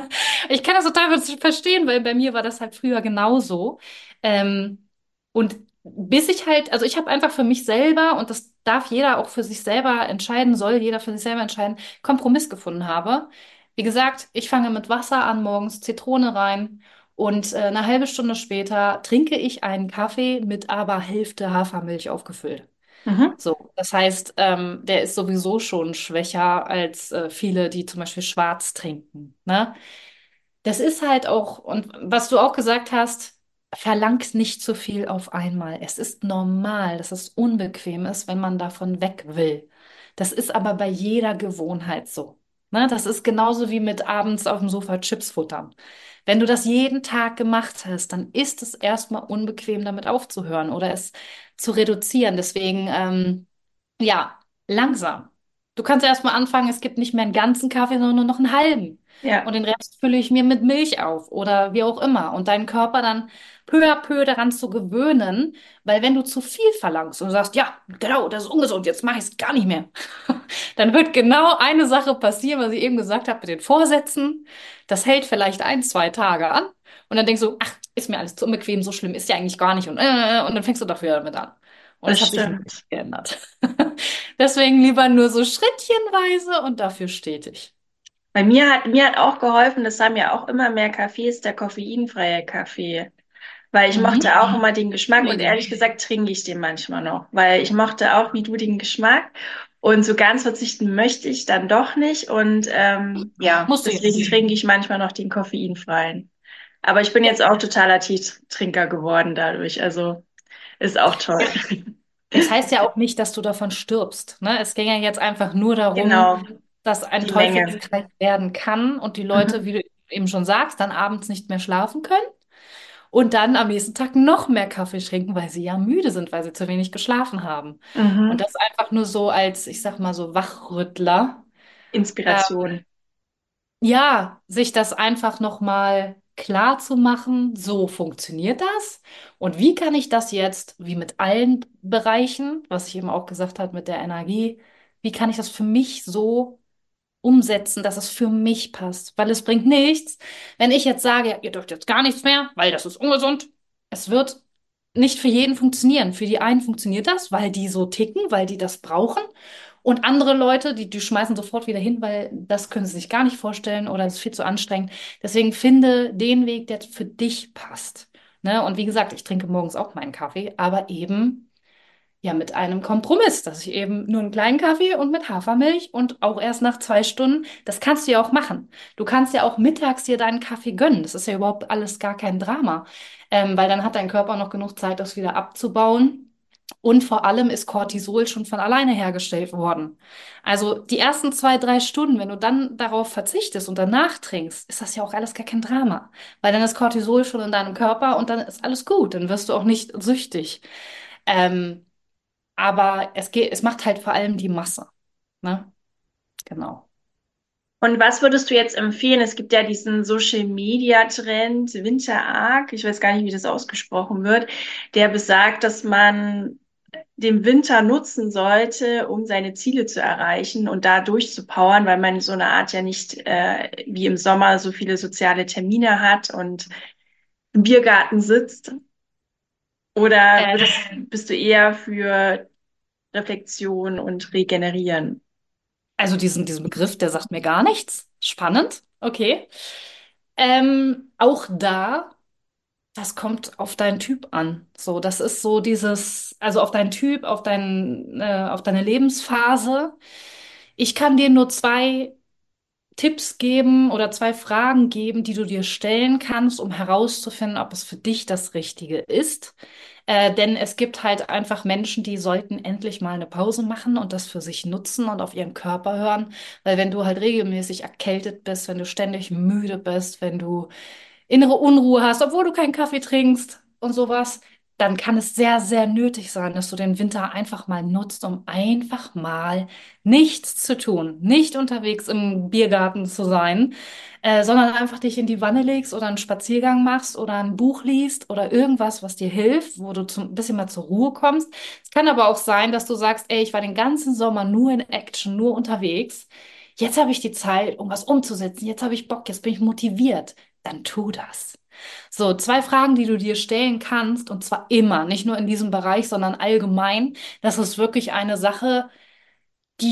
Ich kann das total verstehen, weil bei mir war das halt früher genauso. Ähm, und bis ich halt, also ich habe einfach für mich selber, und das darf jeder auch für sich selber entscheiden, soll jeder für sich selber entscheiden, Kompromiss gefunden habe. Wie gesagt, ich fange mit Wasser an morgens, Zitrone rein und eine halbe Stunde später trinke ich einen Kaffee mit aber Hälfte Hafermilch aufgefüllt. mhm. So, das heißt, der ist sowieso schon schwächer als viele, die zum Beispiel schwarz trinken, ne? Das ist halt auch, und was du auch gesagt hast, verlangt nicht zu viel auf einmal. Es ist normal, dass es unbequem ist, wenn man davon weg will. Das ist aber bei jeder Gewohnheit so. Ne? Das ist genauso wie mit abends auf dem Sofa Chips futtern. Wenn du das jeden Tag gemacht hast, dann ist es erstmal unbequem, damit aufzuhören oder es zu reduzieren. Deswegen, ja, langsam. Du kannst erstmal anfangen, es gibt nicht mehr einen ganzen Kaffee, sondern nur noch einen halben. Und Ja, den Rest fülle ich mir mit Milch auf oder wie auch immer. Und deinen Körper dann peu à peu daran zu gewöhnen, weil wenn du zu viel verlangst und sagst, ja, genau, das ist ungesund, jetzt mache ich es gar nicht mehr, dann wird genau eine Sache passieren, was ich eben gesagt habe mit den Vorsätzen. Das hält vielleicht ein, zwei Tage an. Und dann denkst du, ach, ist mir alles zu unbequem, so schlimm ist ja eigentlich gar nicht. Und dann fängst du doch wieder damit an. Und das es hat sich nicht stimmt. geändert. Deswegen lieber nur so schrittchenweise und dafür stetig. Mir hat auch geholfen, das haben ja auch immer mehr Kaffees, der koffeinfreie Kaffee. Weil ich Mhm. mochte auch immer den Geschmack Coole und Idee. ehrlich gesagt trinke ich den manchmal noch, weil ich mochte auch wie du den Geschmack und so ganz verzichten möchte ich dann doch nicht und ja, Musst du jetzt deswegen nicht. trinke ich manchmal noch den koffeinfreien. Aber ich bin Ja. jetzt auch totaler Teetrinker geworden dadurch, also ist auch toll. Ja. Es heißt ja auch nicht, dass du davon stirbst, ne? Es ging ja jetzt einfach nur darum, Genau, dass ein die Menge. Teufelskreis werden kann und die Leute, Mhm. wie du eben schon sagst, dann abends nicht mehr schlafen können und dann am nächsten Tag noch mehr Kaffee trinken, weil sie ja müde sind, weil sie zu wenig geschlafen haben. Und Mhm. das einfach nur so als, ich sag mal so Wachrüttler. Äh, Inspiration. ja, sich das einfach nochmal klar zu machen, so funktioniert das. Und wie kann ich das jetzt, wie mit allen Bereichen, was ich eben auch gesagt habe mit der Energie, wie kann ich das für mich so umsetzen, dass es für mich passt? Weil es bringt nichts, wenn ich jetzt sage, ja, ihr dürft jetzt gar nichts mehr, weil das ist ungesund. Es wird nicht für jeden funktionieren. Für die einen funktioniert das, weil die so ticken, weil die das brauchen. Und andere Leute, die schmeißen sofort wieder hin, weil das können sie sich gar nicht vorstellen oder es ist viel zu anstrengend. Deswegen finde den Weg, der für dich passt. Ne? Und wie gesagt, ich trinke morgens auch meinen Kaffee, aber eben ja mit einem Kompromiss, dass ich eben nur einen kleinen Kaffee und mit Hafermilch und auch erst nach 2 Stunden, das kannst du ja auch machen. Du kannst ja auch mittags dir deinen Kaffee gönnen. Das ist ja überhaupt alles gar kein Drama, weil dann hat dein Körper noch genug Zeit, das wieder abzubauen. Und vor allem ist Cortisol schon von alleine hergestellt worden. Also die ersten 2, 3 Stunden, wenn du dann darauf verzichtest und danach trinkst, ist das ja auch alles gar kein Drama. Weil dann ist Cortisol schon in deinem Körper und dann ist alles gut. Dann wirst du auch nicht süchtig. Ähm, aber es macht halt vor allem die Masse. Ne? Genau. Und was würdest du jetzt empfehlen? Es gibt ja diesen Social Media Trend, Winterarg, ich weiß gar nicht, wie das ausgesprochen wird, der besagt, dass man den Winter nutzen sollte, um seine Ziele zu erreichen und da durchzupowern, weil man so eine Art ja nicht wie im Sommer so viele soziale Termine hat und im Biergarten sitzt. Oder Äh, bist du eher für Reflexion und Regenerieren? also diesen Begriff, der sagt mir gar nichts. Spannend, okay. Auch da, das kommt auf deinen Typ an. So, das ist so dieses, also auf deinen Typ, auf deine Lebensphase. Ich kann dir nur zwei Tipps geben oder zwei Fragen geben, die du dir stellen kannst, um herauszufinden, ob es für dich das Richtige ist. Denn es gibt halt einfach Menschen, die sollten endlich mal eine Pause machen und das für sich nutzen und auf ihren Körper hören. Weil wenn du halt regelmäßig erkältet bist, wenn du ständig müde bist, wenn du innere Unruhe hast, obwohl du keinen Kaffee trinkst und sowas, dann kann es sehr, sehr nötig sein, dass du den Winter einfach mal nutzt, um einfach mal nichts zu tun, nicht unterwegs im Biergarten zu sein, sondern einfach dich in die Wanne legst oder einen Spaziergang machst oder ein Buch liest oder irgendwas, was dir hilft, wo du ein bisschen mal zur Ruhe kommst. Es kann aber auch sein, dass du sagst, ey, ich war den ganzen Sommer nur in Action, nur unterwegs. Jetzt habe ich die Zeit, um was umzusetzen. Jetzt habe ich Bock, jetzt bin ich motiviert. Dann tu das. So, zwei Fragen, die du dir stellen kannst, und zwar immer, nicht nur in diesem Bereich, sondern allgemein. Das ist wirklich eine Sache, die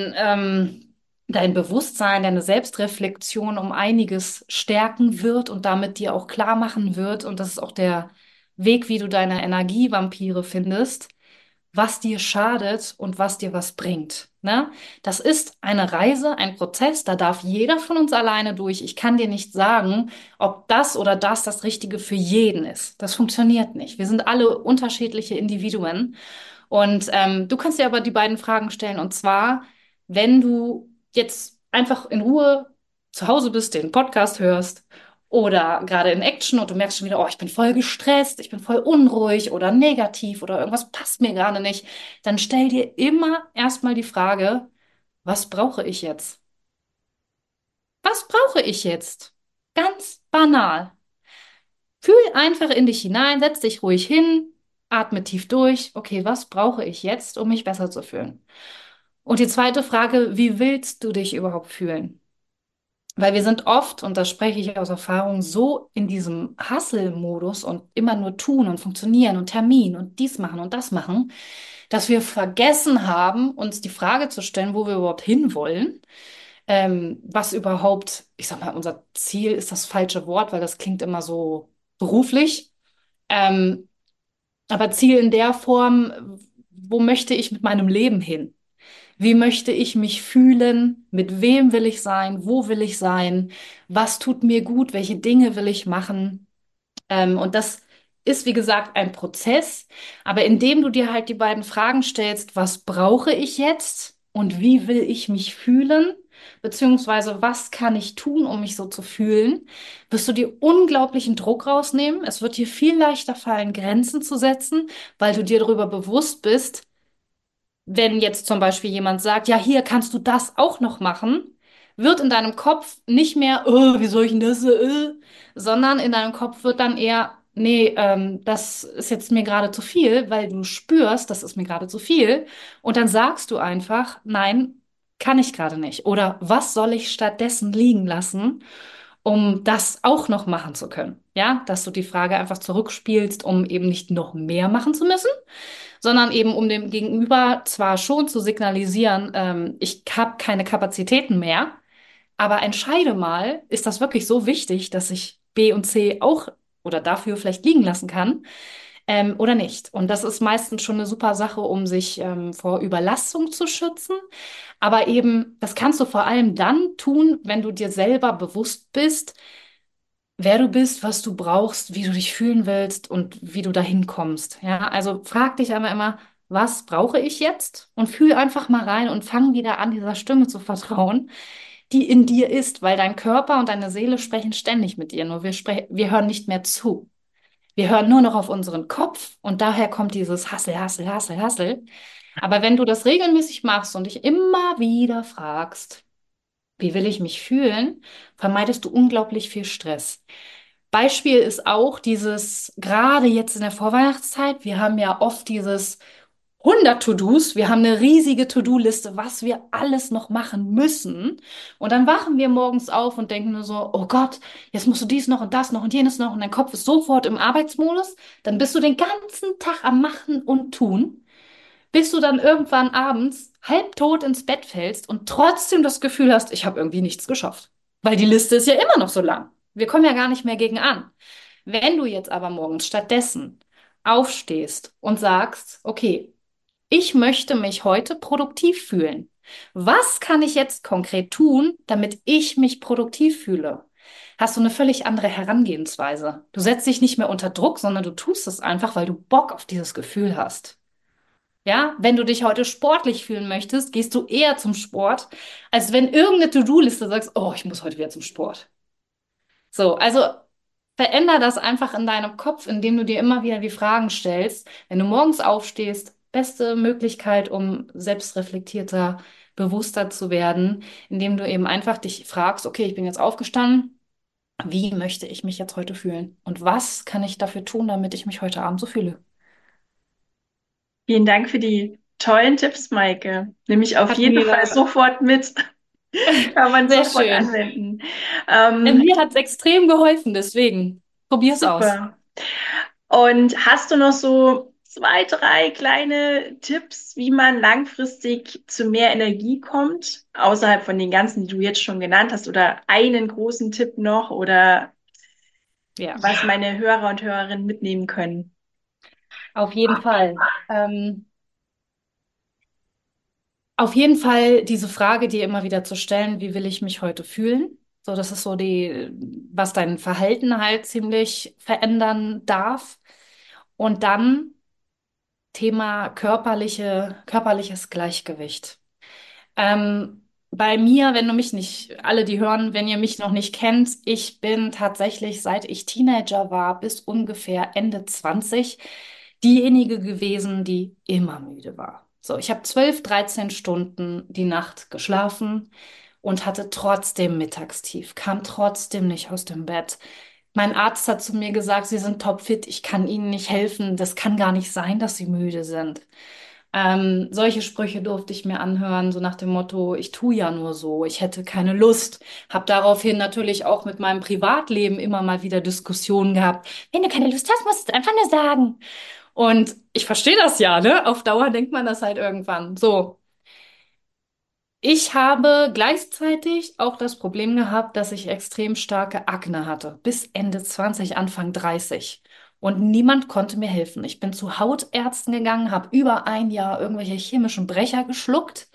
dein Bewusstsein, deine Selbstreflexion um einiges stärken wird und damit dir auch klar machen wird. Und das ist auch der Weg, wie du deine Energievampire findest, was dir schadet und was dir was bringt. Ne? Das ist eine Reise, ein Prozess, da darf jeder von uns alleine durch. Ich kann dir nicht sagen, ob das oder das Richtige für jeden ist. Das funktioniert nicht. Wir sind alle unterschiedliche Individuen. Und du kannst dir aber die beiden Fragen stellen. Und zwar, wenn du jetzt einfach in Ruhe zu Hause bist, den Podcast hörst oder gerade in Action und du merkst schon wieder, oh, ich bin voll gestresst, ich bin voll unruhig oder negativ oder irgendwas passt mir gerade nicht, dann stell dir immer erstmal die Frage, was brauche ich jetzt? Was brauche ich jetzt? Ganz banal. Fühl einfach in dich hinein, setz dich ruhig hin, atme tief durch. Okay, was brauche ich jetzt, um mich besser zu fühlen? Und die zweite Frage, wie willst du dich überhaupt fühlen? Weil wir sind oft, und das spreche ich aus Erfahrung, so in diesem Hustle-Modus und immer nur tun und funktionieren und Termin und dies machen und das machen, dass wir vergessen haben, uns die Frage zu stellen, wo wir überhaupt hinwollen, was überhaupt, ich sag mal, unser Ziel ist das falsche Wort, weil das klingt immer so beruflich. Ähm, aber Ziel in der Form, wo möchte ich mit meinem Leben hin? Wie möchte ich mich fühlen? Mit wem will ich sein? Wo will ich sein? Was tut mir gut? Welche Dinge will ich machen? Und das ist, wie gesagt, ein Prozess. Aber indem du dir halt die beiden Fragen stellst, was brauche ich jetzt und wie will ich mich fühlen? Beziehungsweise was kann ich tun, um mich so zu fühlen, wirst du dir unglaublichen Druck rausnehmen. Es wird dir viel leichter fallen, Grenzen zu setzen, weil du dir darüber bewusst bist, wenn jetzt zum Beispiel jemand sagt, ja, hier kannst du das auch noch machen, wird in deinem Kopf nicht mehr, wie soll ich denn das, sondern in deinem Kopf wird dann eher, nee, das ist jetzt mir gerade zu viel, weil du spürst, das ist mir gerade zu viel. Und dann sagst du einfach, nein, kann ich gerade nicht. Oder was soll ich stattdessen liegen lassen, um das auch noch machen zu können? Ja, dass du die Frage einfach zurückspielst, um eben nicht noch mehr machen zu müssen, sondern eben um dem Gegenüber zwar schon zu signalisieren, ich habe keine Kapazitäten mehr, aber entscheide mal, ist das wirklich so wichtig, dass ich B und C auch oder dafür vielleicht liegen lassen kann, oder nicht? Und das ist meistens schon eine super Sache, um sich vor Überlastung zu schützen. Aber eben, das kannst du vor allem dann tun, wenn du dir selber bewusst bist, wer du bist, was du brauchst, wie du dich fühlen willst und wie du dahin kommst. Ja, also frag dich einmal immer, was brauche ich jetzt? Und fühl einfach mal rein und fang wieder an, dieser Stimme zu vertrauen, die in dir ist, weil dein Körper und deine Seele sprechen ständig mit dir, nur wir hören nicht mehr zu. Wir hören nur noch auf unseren Kopf und daher kommt dieses Hassel, Hassel, Hassel, Hassel. Aber wenn du das regelmäßig machst und dich immer wieder fragst, wie will ich mich fühlen, vermeidest du unglaublich viel Stress. Beispiel ist auch dieses, gerade jetzt in der Vorweihnachtszeit, wir haben ja oft dieses, 100 To-Dos, wir haben eine riesige To-Do-Liste, was wir alles noch machen müssen. Und dann wachen wir morgens auf und denken nur so, oh Gott, jetzt musst du dies noch und das noch und jenes noch und dein Kopf ist sofort im Arbeitsmodus. Dann bist du den ganzen Tag am Machen und Tun, bis du dann irgendwann abends halbtot ins Bett fällst und trotzdem das Gefühl hast, ich habe irgendwie nichts geschafft. Weil die Liste ist ja immer noch so lang. Wir kommen ja gar nicht mehr gegen an. Wenn du jetzt aber morgens stattdessen aufstehst und sagst, okay, ich möchte mich heute produktiv fühlen. Was kann ich jetzt konkret tun, damit ich mich produktiv fühle? Hast du eine völlig andere Herangehensweise. Du setzt dich nicht mehr unter Druck, sondern du tust es einfach, weil du Bock auf dieses Gefühl hast. Ja, wenn du dich heute sportlich fühlen möchtest, gehst du eher zum Sport, als wenn irgendeine To-Do-Liste sagst, oh, ich muss heute wieder zum Sport. So, also veränder das einfach in deinem Kopf, indem du dir immer wieder die Fragen stellst. Wenn du morgens aufstehst, beste Möglichkeit, um selbstreflektierter, bewusster zu werden, indem du eben einfach dich fragst, okay, ich bin jetzt aufgestanden, wie möchte ich mich jetzt heute fühlen? Und was kann ich dafür tun, damit ich mich heute Abend so fühle? Vielen Dank für die tollen Tipps, Maike. Nehme ich auf Hat jeden Fall mir sofort mit. Kann man sehr sofort schön. anwenden. Mir hat es extrem geholfen, deswegen probier's aus. Super. Und hast du noch so zwei, drei kleine Tipps, wie man langfristig zu mehr Energie kommt, außerhalb von den ganzen, die du jetzt schon genannt hast, oder einen großen Tipp noch oder Ja, was meine Hörer und Hörerinnen mitnehmen können? auf jeden Fall. Auf jeden Fall diese Frage, dir immer wieder zu stellen, wie will ich mich heute fühlen? So, das ist so was dein Verhalten halt ziemlich verändern darf. Und dann Thema körperliches Gleichgewicht. Bei mir, wenn du mich nicht, alle, die hören, wenn ihr mich noch nicht kennt, ich bin tatsächlich, seit ich Teenager war, bis ungefähr Ende 20, diejenige gewesen, die immer müde war. So, ich habe 12, 13 Stunden die Nacht geschlafen und hatte trotzdem Mittagstief, kam trotzdem nicht aus dem Bett. Mein Arzt hat zu mir gesagt, Sie sind topfit, ich kann Ihnen nicht helfen. Das kann gar nicht sein, dass Sie müde sind. Solche Sprüche durfte ich mir anhören, so nach dem Motto, ich tue ja nur so, ich hätte keine Lust. Hab daraufhin natürlich auch mit meinem Privatleben immer mal wieder Diskussionen gehabt. Wenn du keine Lust hast, musst du es einfach nur sagen. Und ich verstehe das ja, ne? Auf Dauer denkt man das halt irgendwann. So. Ich habe gleichzeitig auch das Problem gehabt, dass ich extrem starke Akne hatte, bis Ende 20, Anfang 30. Und niemand konnte mir helfen. Ich bin zu Hautärzten gegangen, habe über ein Jahr irgendwelche chemischen Brecher geschluckt,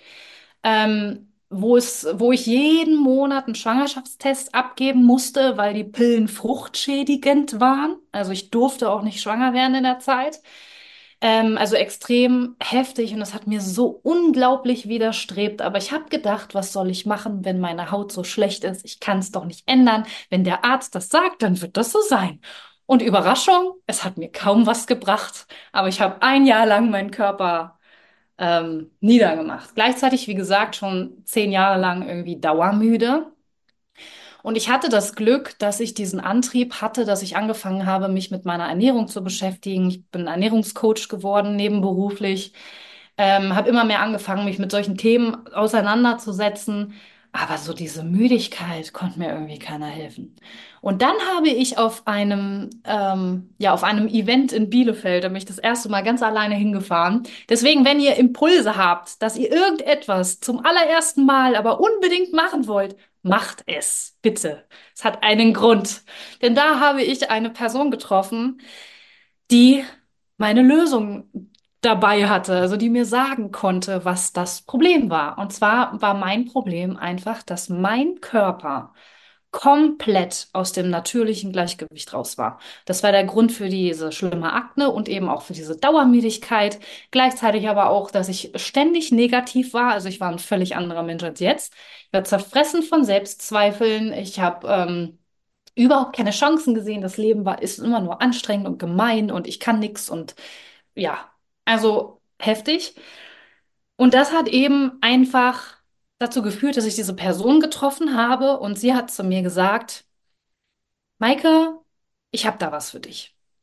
wo ich jeden Monat einen Schwangerschaftstest abgeben musste, weil die Pillen fruchtschädigend waren. Also ich durfte auch nicht schwanger werden in der Zeit. Also extrem heftig und es hat mir so unglaublich widerstrebt. Aber ich habe gedacht, was soll ich machen, wenn meine Haut so schlecht ist? Ich kann es doch nicht ändern. Wenn der Arzt das sagt, dann wird das so sein. Und Überraschung, es hat mir kaum was gebracht. Aber ich habe ein Jahr lang meinen Körper niedergemacht. Gleichzeitig, wie gesagt, schon 10 Jahre lang irgendwie dauermüde. Und ich hatte das Glück, dass ich diesen Antrieb hatte, dass ich angefangen habe, mich mit meiner Ernährung zu beschäftigen. Ich bin Ernährungscoach geworden, nebenberuflich, habe immer mehr angefangen, mich mit solchen Themen auseinanderzusetzen. Aber so diese Müdigkeit konnte mir irgendwie keiner helfen. Und dann habe ich auf einem Event in Bielefeld, da bin ich das erste Mal ganz alleine hingefahren. Deswegen, wenn ihr Impulse habt, dass ihr irgendetwas zum allerersten Mal aber unbedingt machen wollt, macht es, bitte. Es hat einen Grund. Denn da habe ich eine Person getroffen, die meine Lösung dabei hatte, also die mir sagen konnte, was das Problem war. Und zwar war mein Problem einfach, dass mein Körper komplett aus dem natürlichen Gleichgewicht raus war. Das war der Grund für diese schlimme Akne und eben auch für diese Dauermüdigkeit. Gleichzeitig aber auch, dass ich ständig negativ war. Also ich war ein völlig anderer Mensch als jetzt. Ich war zerfressen von Selbstzweifeln. Ich habe überhaupt keine Chancen gesehen. Ist immer nur anstrengend und gemein und ich kann nichts und ja, also heftig. Und das hat eben einfach dazu geführt, dass ich diese Person getroffen habe und sie hat zu mir gesagt, Maike, ich habe da was für dich.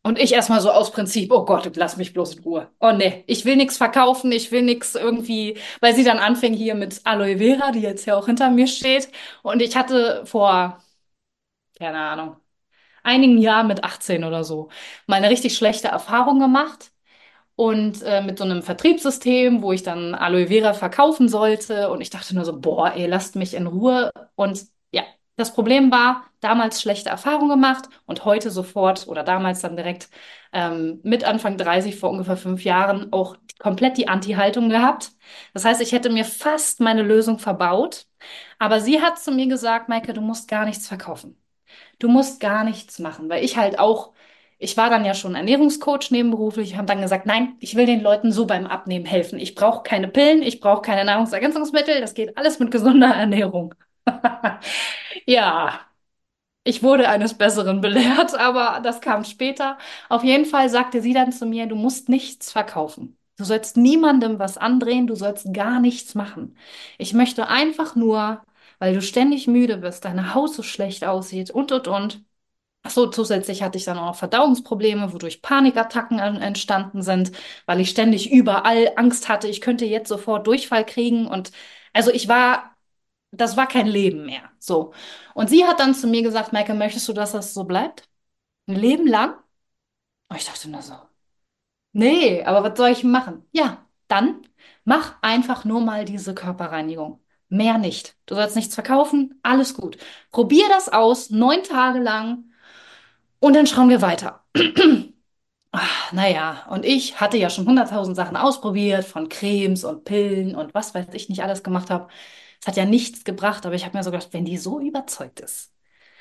Und ich erstmal so aus Prinzip, oh Gott, lass mich bloß in Ruhe. Oh nee, ich will nichts verkaufen, ich will nichts irgendwie, weil sie dann anfing hier mit Aloe Vera, die jetzt ja auch hinter mir steht. Und ich hatte vor, keine Ahnung, einigen Jahren mit 18 oder so mal eine richtig schlechte Erfahrung gemacht. Und mit so einem Vertriebssystem, wo ich dann Aloe Vera verkaufen sollte. Und ich dachte nur so, boah, ey, lasst mich in Ruhe. Und ja, das Problem war, damals schlechte Erfahrungen gemacht und heute sofort oder damals dann direkt mit Anfang 30 vor ungefähr 5 Jahren auch komplett die Anti-Haltung gehabt. Das heißt, ich hätte mir fast meine Lösung verbaut. Aber sie hat zu mir gesagt, Maike, du musst gar nichts verkaufen. Du musst gar nichts machen, weil ich halt auch, ich war dann ja schon Ernährungscoach nebenberuflich, habe dann gesagt, nein, ich will den Leuten so beim Abnehmen helfen. Ich brauche keine Pillen, ich brauche keine Nahrungsergänzungsmittel, das geht alles mit gesunder Ernährung. Ja, ich wurde eines Besseren belehrt, aber das kam später. Auf jeden Fall sagte sie dann zu mir, du musst nichts verkaufen. Du sollst niemandem was andrehen, du sollst gar nichts machen. Ich möchte einfach nur, weil du ständig müde bist, deine Haut so schlecht aussieht und. Ach so, zusätzlich hatte ich dann auch noch Verdauungsprobleme, wodurch Panikattacken entstanden sind, weil ich ständig überall Angst hatte, ich könnte jetzt sofort Durchfall kriegen und also das war kein Leben mehr. So. Und sie hat dann zu mir gesagt, Maike, möchtest du, dass das so bleibt? Ein Leben lang? Und ich dachte nur so, nee, aber was soll ich machen? Ja, dann mach einfach nur mal diese Körperreinigung. Mehr nicht. Du sollst nichts verkaufen, alles gut. Probier das aus, 9 Tage lang und dann schauen wir weiter. Naja, und ich hatte ja schon 100.000 Sachen ausprobiert, von Cremes und Pillen und was weiß ich nicht alles gemacht habe. Es hat ja nichts gebracht, aber ich habe mir so gedacht, wenn die so überzeugt ist,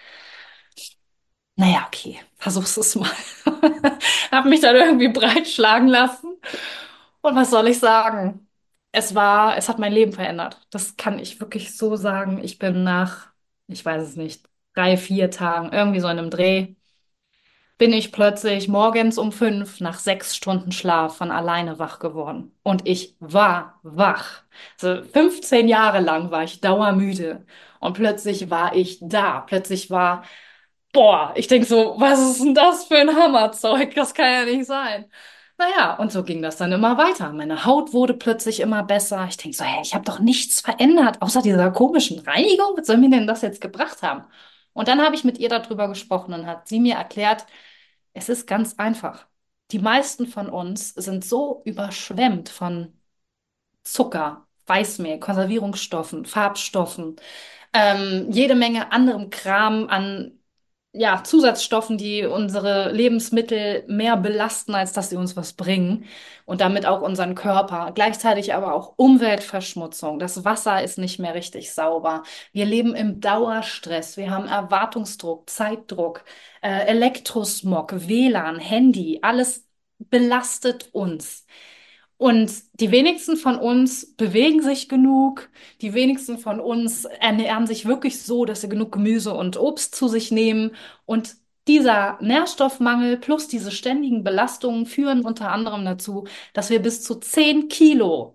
naja, okay, versuch's es mal. Hab mich dann irgendwie breitschlagen lassen. Und was soll ich sagen? Es hat mein Leben verändert. Das kann ich wirklich so sagen. Ich bin nach, ich weiß es nicht, 3, 4 Tagen, irgendwie so in einem Dreh, bin ich plötzlich morgens um 5 nach 6 Stunden Schlaf von alleine wach geworden. Und ich war wach. So 15 Jahre lang war ich dauermüde. Und plötzlich war ich da. Plötzlich war, boah, ich denk so, was ist denn das für ein Hammerzeug? Das kann ja nicht sein. Naja, und so ging das dann immer weiter. Meine Haut wurde plötzlich immer besser. Ich denk so, hä, ich habe doch nichts verändert, außer dieser komischen Reinigung. Was soll mir denn das jetzt gebracht haben? Und dann habe ich mit ihr darüber gesprochen und hat sie mir erklärt, es ist ganz einfach. Die meisten von uns sind so überschwemmt von Zucker, Weißmehl, Konservierungsstoffen, Farbstoffen, jede Menge anderem Kram an ja, Zusatzstoffen, die unsere Lebensmittel mehr belasten, als dass sie uns was bringen und damit auch unseren Körper. Gleichzeitig aber auch Umweltverschmutzung. Das Wasser ist nicht mehr richtig sauber. Wir leben im Dauerstress. Wir haben Erwartungsdruck, Zeitdruck, Elektrosmog, WLAN, Handy. Alles belastet uns. Und die wenigsten von uns bewegen sich genug. Die wenigsten von uns ernähren sich wirklich so, dass sie genug Gemüse und Obst zu sich nehmen. Und dieser Nährstoffmangel plus diese ständigen Belastungen führen unter anderem dazu, dass wir bis zu 10 Kilo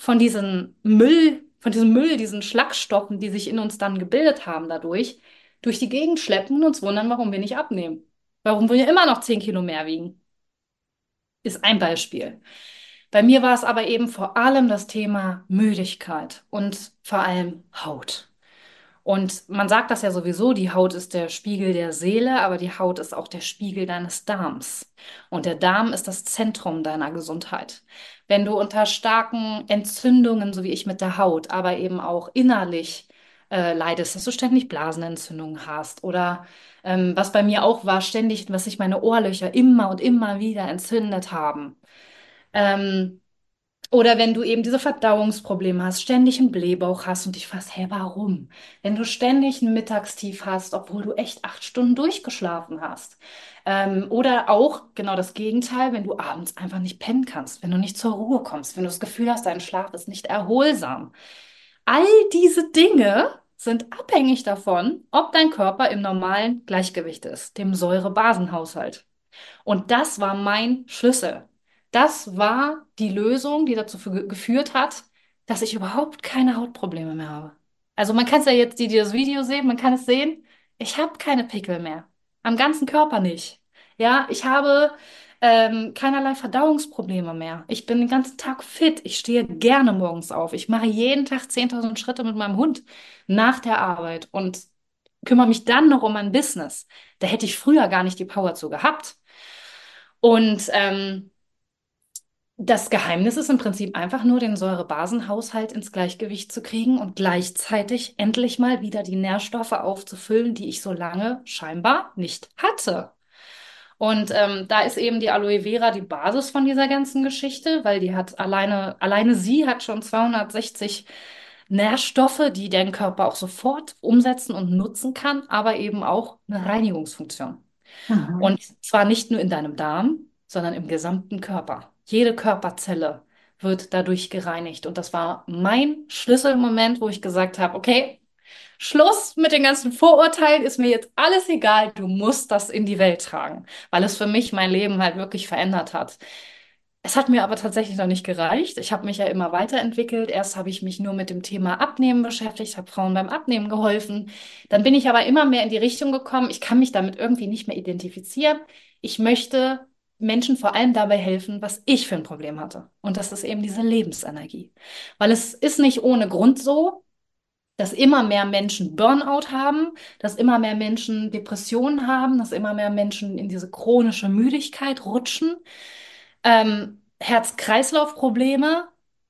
von diesem Müll, diesen Schlagstoffen, die sich in uns dann gebildet haben dadurch, durch die Gegend schleppen und uns wundern, warum wir nicht abnehmen. Warum wir immer noch 10 Kilo mehr wiegen. Ist ein Beispiel. Bei mir war es aber eben vor allem das Thema Müdigkeit und vor allem Haut. Und man sagt das ja sowieso, die Haut ist der Spiegel der Seele, aber die Haut ist auch der Spiegel deines Darms. Und der Darm ist das Zentrum deiner Gesundheit. Wenn du unter starken Entzündungen, so wie ich mit der Haut, aber eben auch innerlich leidest, dass du ständig Blasenentzündungen hast oder was bei mir auch war, ständig, was sich meine Ohrlöcher immer und immer wieder entzündet haben. Ähm, oder wenn du eben diese Verdauungsprobleme hast, ständig einen Blähbauch hast und dich fragst, hä, warum? Wenn du ständig ein Mittagstief hast, obwohl du echt 8 Stunden durchgeschlafen hast. Oder auch genau das Gegenteil, wenn du abends einfach nicht pennen kannst, wenn du nicht zur Ruhe kommst, wenn du das Gefühl hast, dein Schlaf ist nicht erholsam. All diese Dinge sind abhängig davon, ob dein Körper im normalen Gleichgewicht ist, dem Säure-Basen-Haushalt. Und das war mein Schlüssel. Das war die Lösung, die dazu geführt hat, dass ich überhaupt keine Hautprobleme mehr habe. Also man kann es ja jetzt, die das Video sehen, man kann es sehen, ich habe keine Pickel mehr. Am ganzen Körper nicht. Ja, ich habe keinerlei Verdauungsprobleme mehr. Ich bin den ganzen Tag fit. Ich stehe gerne morgens auf. Ich mache jeden Tag 10.000 Schritte mit meinem Hund nach der Arbeit und kümmere mich dann noch um mein Business. Da hätte ich früher gar nicht die Power zu gehabt. Und das Geheimnis ist im Prinzip einfach nur, den Säurebasenhaushalt ins Gleichgewicht zu kriegen und gleichzeitig endlich mal wieder die Nährstoffe aufzufüllen, die ich so lange scheinbar nicht hatte. Und da ist eben die Aloe Vera die Basis von dieser ganzen Geschichte, weil die hat alleine sie hat schon 260 Nährstoffe, die dein Körper auch sofort umsetzen und nutzen kann, aber eben auch eine Reinigungsfunktion. Mhm. Und zwar nicht nur in deinem Darm, sondern im gesamten Körper. Jede Körperzelle wird dadurch gereinigt. Und das war mein Schlüsselmoment, wo ich gesagt habe, okay, Schluss mit den ganzen Vorurteilen, ist mir jetzt alles egal, du musst das in die Welt tragen, weil es für mich mein Leben halt wirklich verändert hat. Es hat mir aber tatsächlich noch nicht gereicht. Ich habe mich ja immer weiterentwickelt. Erst habe ich mich nur mit dem Thema Abnehmen beschäftigt, habe Frauen beim Abnehmen geholfen. Dann bin ich aber immer mehr in die Richtung gekommen. Ich kann mich damit irgendwie nicht mehr identifizieren. Ich möchte Menschen vor allem dabei helfen, was ich für ein Problem hatte. Und das ist eben diese Lebensenergie. Weil es ist nicht ohne Grund so, dass immer mehr Menschen Burnout haben, dass immer mehr Menschen Depressionen haben, dass immer mehr Menschen in diese chronische Müdigkeit rutschen. Herz-Kreislauf-Probleme,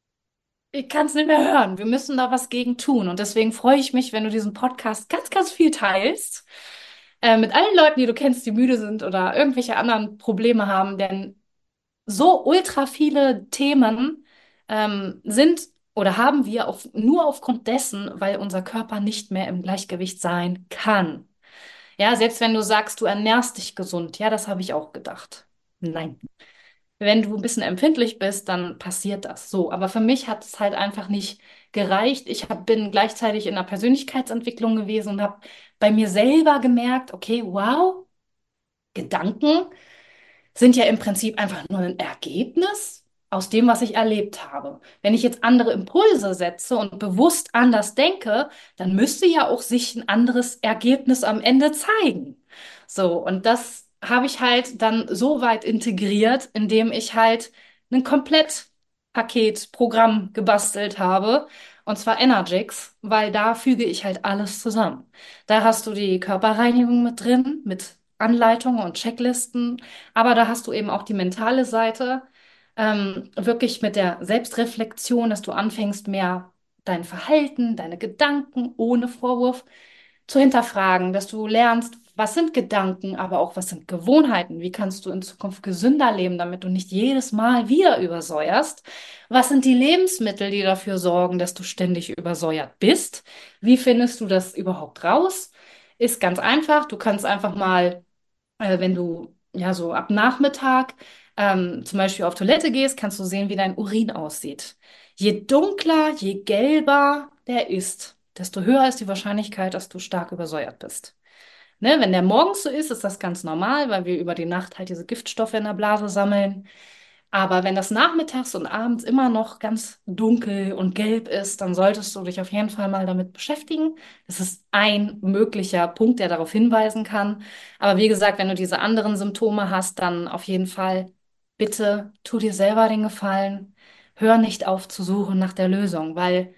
ich kann es nicht mehr hören. Wir müssen da was gegen tun. Und deswegen freue ich mich, wenn du diesen Podcast ganz, ganz viel teilst. Mit allen Leuten, die du kennst, die müde sind oder irgendwelche anderen Probleme haben. Denn so ultra viele Themen sind oder haben wir nur aufgrund dessen, weil unser Körper nicht mehr im Gleichgewicht sein kann. Ja, selbst wenn du sagst, du ernährst dich gesund, ja, das habe ich auch gedacht. Nein. Wenn du ein bisschen empfindlich bist, dann passiert das so. Aber für mich hat es halt einfach nicht gereicht. Bin gleichzeitig in der Persönlichkeitsentwicklung gewesen und habe bei mir selber gemerkt, okay, wow, Gedanken sind ja im Prinzip einfach nur ein Ergebnis aus dem, was ich erlebt habe. Wenn ich jetzt andere Impulse setze und bewusst anders denke, dann müsste ja auch sich ein anderes Ergebnis am Ende zeigen. So, und das habe ich halt dann so weit integriert, indem ich halt ein Komplettpaket Programm gebastelt habe. Und zwar Energix, weil da füge ich halt alles zusammen. Da hast du die Körperreinigung mit drin, mit Anleitungen und Checklisten, aber da hast du eben auch die mentale Seite, wirklich mit der Selbstreflexion, dass du anfängst, mehr dein Verhalten, deine Gedanken ohne Vorwurf zu hinterfragen, dass du lernst, was sind Gedanken, aber auch was sind Gewohnheiten, wie kannst du in Zukunft gesünder leben, damit du nicht jedes Mal wieder übersäuerst, was sind die Lebensmittel, die dafür sorgen, dass du ständig übersäuert bist, wie findest du das überhaupt raus? Ist ganz einfach, du kannst einfach mal wenn du ja so ab Nachmittag zum Beispiel auf Toilette gehst, kannst du sehen, wie dein Urin aussieht. Je dunkler, je gelber der ist, desto höher ist die Wahrscheinlichkeit, dass du stark übersäuert bist. Ne? Wenn der morgens so ist das ganz normal, weil wir über die Nacht halt diese Giftstoffe in der Blase sammeln. Aber wenn das nachmittags und abends immer noch ganz dunkel und gelb ist, dann solltest du dich auf jeden Fall mal damit beschäftigen. Das ist ein möglicher Punkt, der darauf hinweisen kann. Aber wie gesagt, wenn du diese anderen Symptome hast, dann auf jeden Fall bitte tu dir selber den Gefallen. Hör nicht auf zu suchen nach der Lösung, weil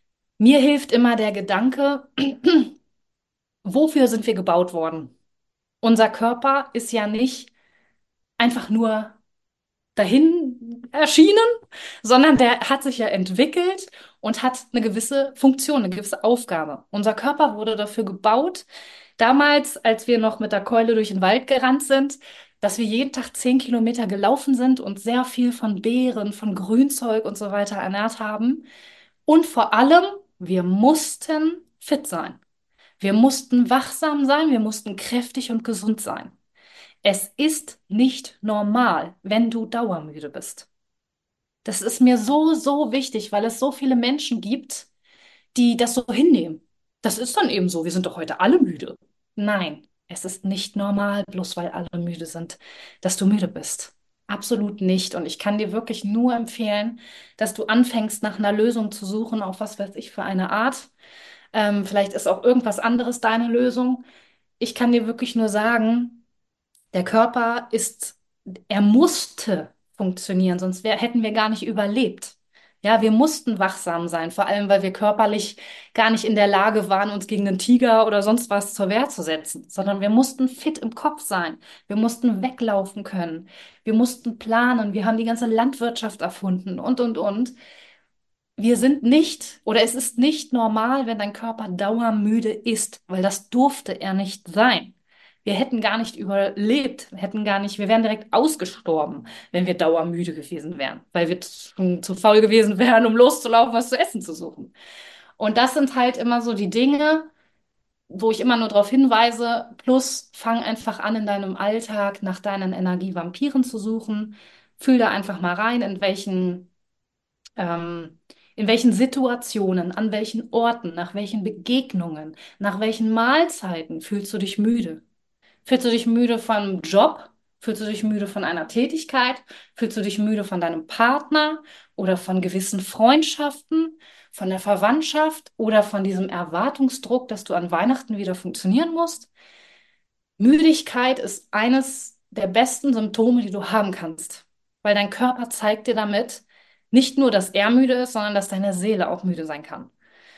mir hilft immer der Gedanke, wofür sind wir gebaut worden? Unser Körper ist ja nicht einfach nur dahin erschienen, sondern der hat sich ja entwickelt und hat eine gewisse Funktion, eine gewisse Aufgabe. Unser Körper wurde dafür gebaut, damals, als wir noch mit der Keule durch den Wald gerannt sind, dass wir jeden Tag 10 Kilometer gelaufen sind und sehr viel von Beeren, von Grünzeug und so weiter ernährt haben. Und vor allem, wir mussten fit sein. Wir mussten wachsam sein, wir mussten kräftig und gesund sein. Es ist nicht normal, wenn du dauermüde bist. Das ist mir so, so wichtig, weil es so viele Menschen gibt, die das so hinnehmen. Das ist dann eben so, wir sind doch heute alle müde. Nein, es ist nicht normal, bloß weil alle müde sind, dass du müde bist. Absolut nicht. Und ich kann dir wirklich nur empfehlen, dass du anfängst, nach einer Lösung zu suchen, auf was weiß ich für eine Art. Vielleicht ist auch irgendwas anderes deine Lösung. Ich kann dir wirklich nur sagen, Der Körper er musste funktionieren, sonst hätten wir gar nicht überlebt. Ja, wir mussten wachsam sein, vor allem weil wir körperlich gar nicht in der Lage waren, uns gegen einen Tiger oder sonst was zur Wehr zu setzen, sondern wir mussten fit im Kopf sein. Wir mussten weglaufen können. Wir mussten planen. Wir haben die ganze Landwirtschaft erfunden und. Wir sind nicht, oder es ist nicht normal, wenn dein Körper dauermüde ist, weil das durfte er nicht sein. Wir hätten gar nicht überlebt, wir wären direkt ausgestorben, wenn wir dauermüde gewesen wären, weil wir zu faul gewesen wären, um loszulaufen, was zu essen zu suchen. Und das sind halt immer so die Dinge, wo ich immer nur darauf hinweise, plus fang einfach an, in deinem Alltag nach deinen Energievampiren zu suchen. Fühl da einfach mal rein, in welchen Situationen, an welchen Orten, nach welchen Begegnungen, nach welchen Mahlzeiten fühlst du dich müde? Fühlst du dich müde vom Job? Fühlst du dich müde von einer Tätigkeit? Fühlst du dich müde von deinem Partner oder von gewissen Freundschaften, von der Verwandtschaft oder von diesem Erwartungsdruck, dass du an Weihnachten wieder funktionieren musst? Müdigkeit ist eines der besten Symptome, die du haben kannst, weil dein Körper zeigt dir damit nicht nur, dass er müde ist, sondern dass deine Seele auch müde sein kann.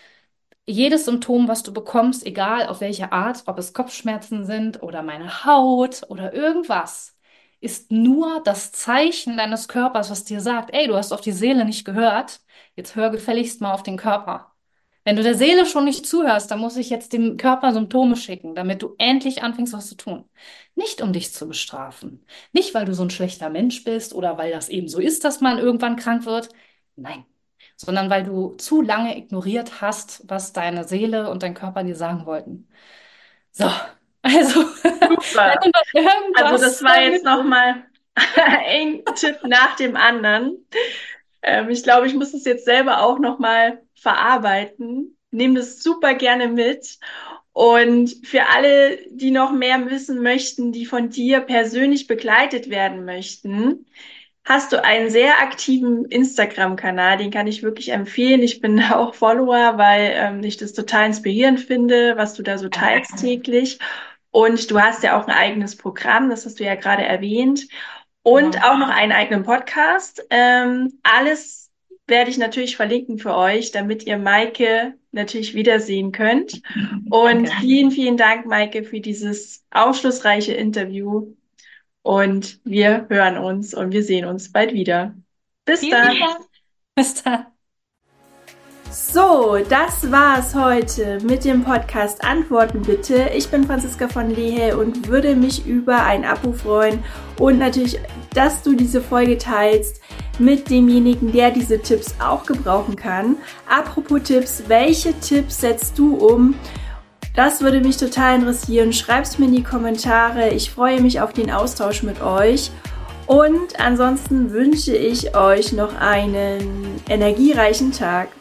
Jedes Symptom, was du bekommst, egal auf welche Art, ob es Kopfschmerzen sind oder meine Haut oder irgendwas, ist nur das Zeichen deines Körpers, was dir sagt, ey, du hast auf die Seele nicht gehört, jetzt hör gefälligst mal auf den Körper. Wenn du der Seele schon nicht zuhörst, dann muss ich jetzt dem Körper Symptome schicken, damit du endlich anfängst, was zu tun. Nicht, um dich zu bestrafen. Nicht, weil du so ein schlechter Mensch bist oder weil das eben so ist, dass man irgendwann krank wird. Nein, sondern weil du zu lange ignoriert hast, was deine Seele und dein Körper dir sagen wollten. So, also, wenn Super. du noch Also irgendwas das war jetzt nochmal ein Tipp nach dem anderen. Ich glaube, ich muss es jetzt selber auch nochmal verarbeiten. Nehme das super gerne mit. Und für alle, die noch mehr wissen möchten, die von dir persönlich begleitet werden möchten, hast du einen sehr aktiven Instagram-Kanal, den kann ich wirklich empfehlen. Ich bin da auch Follower, weil ich das total inspirierend finde, was du da so teilst täglich. Und du hast ja auch ein eigenes Programm, das hast du ja gerade erwähnt. Und Genau. auch noch einen eigenen Podcast. Alles werde ich natürlich verlinken für euch, damit ihr Maike natürlich wiedersehen könnt. Und Danke. vielen, vielen Dank, Maike, für dieses aufschlussreiche Interview. Und wir hören uns und wir sehen uns bald wieder. Bis Vielen dann. lieben Dank. Bis dann. So, das war's heute mit dem Podcast Antworten bitte. Ich bin Franziska von Lehe und würde mich über ein Abo freuen und natürlich, dass du diese Folge teilst mit demjenigen, der diese Tipps auch gebrauchen kann. Apropos Tipps, welche Tipps setzt du um? Das würde mich total interessieren. Schreib's mir in die Kommentare. Ich freue mich auf den Austausch mit euch. Und ansonsten wünsche ich euch noch einen energiereichen Tag.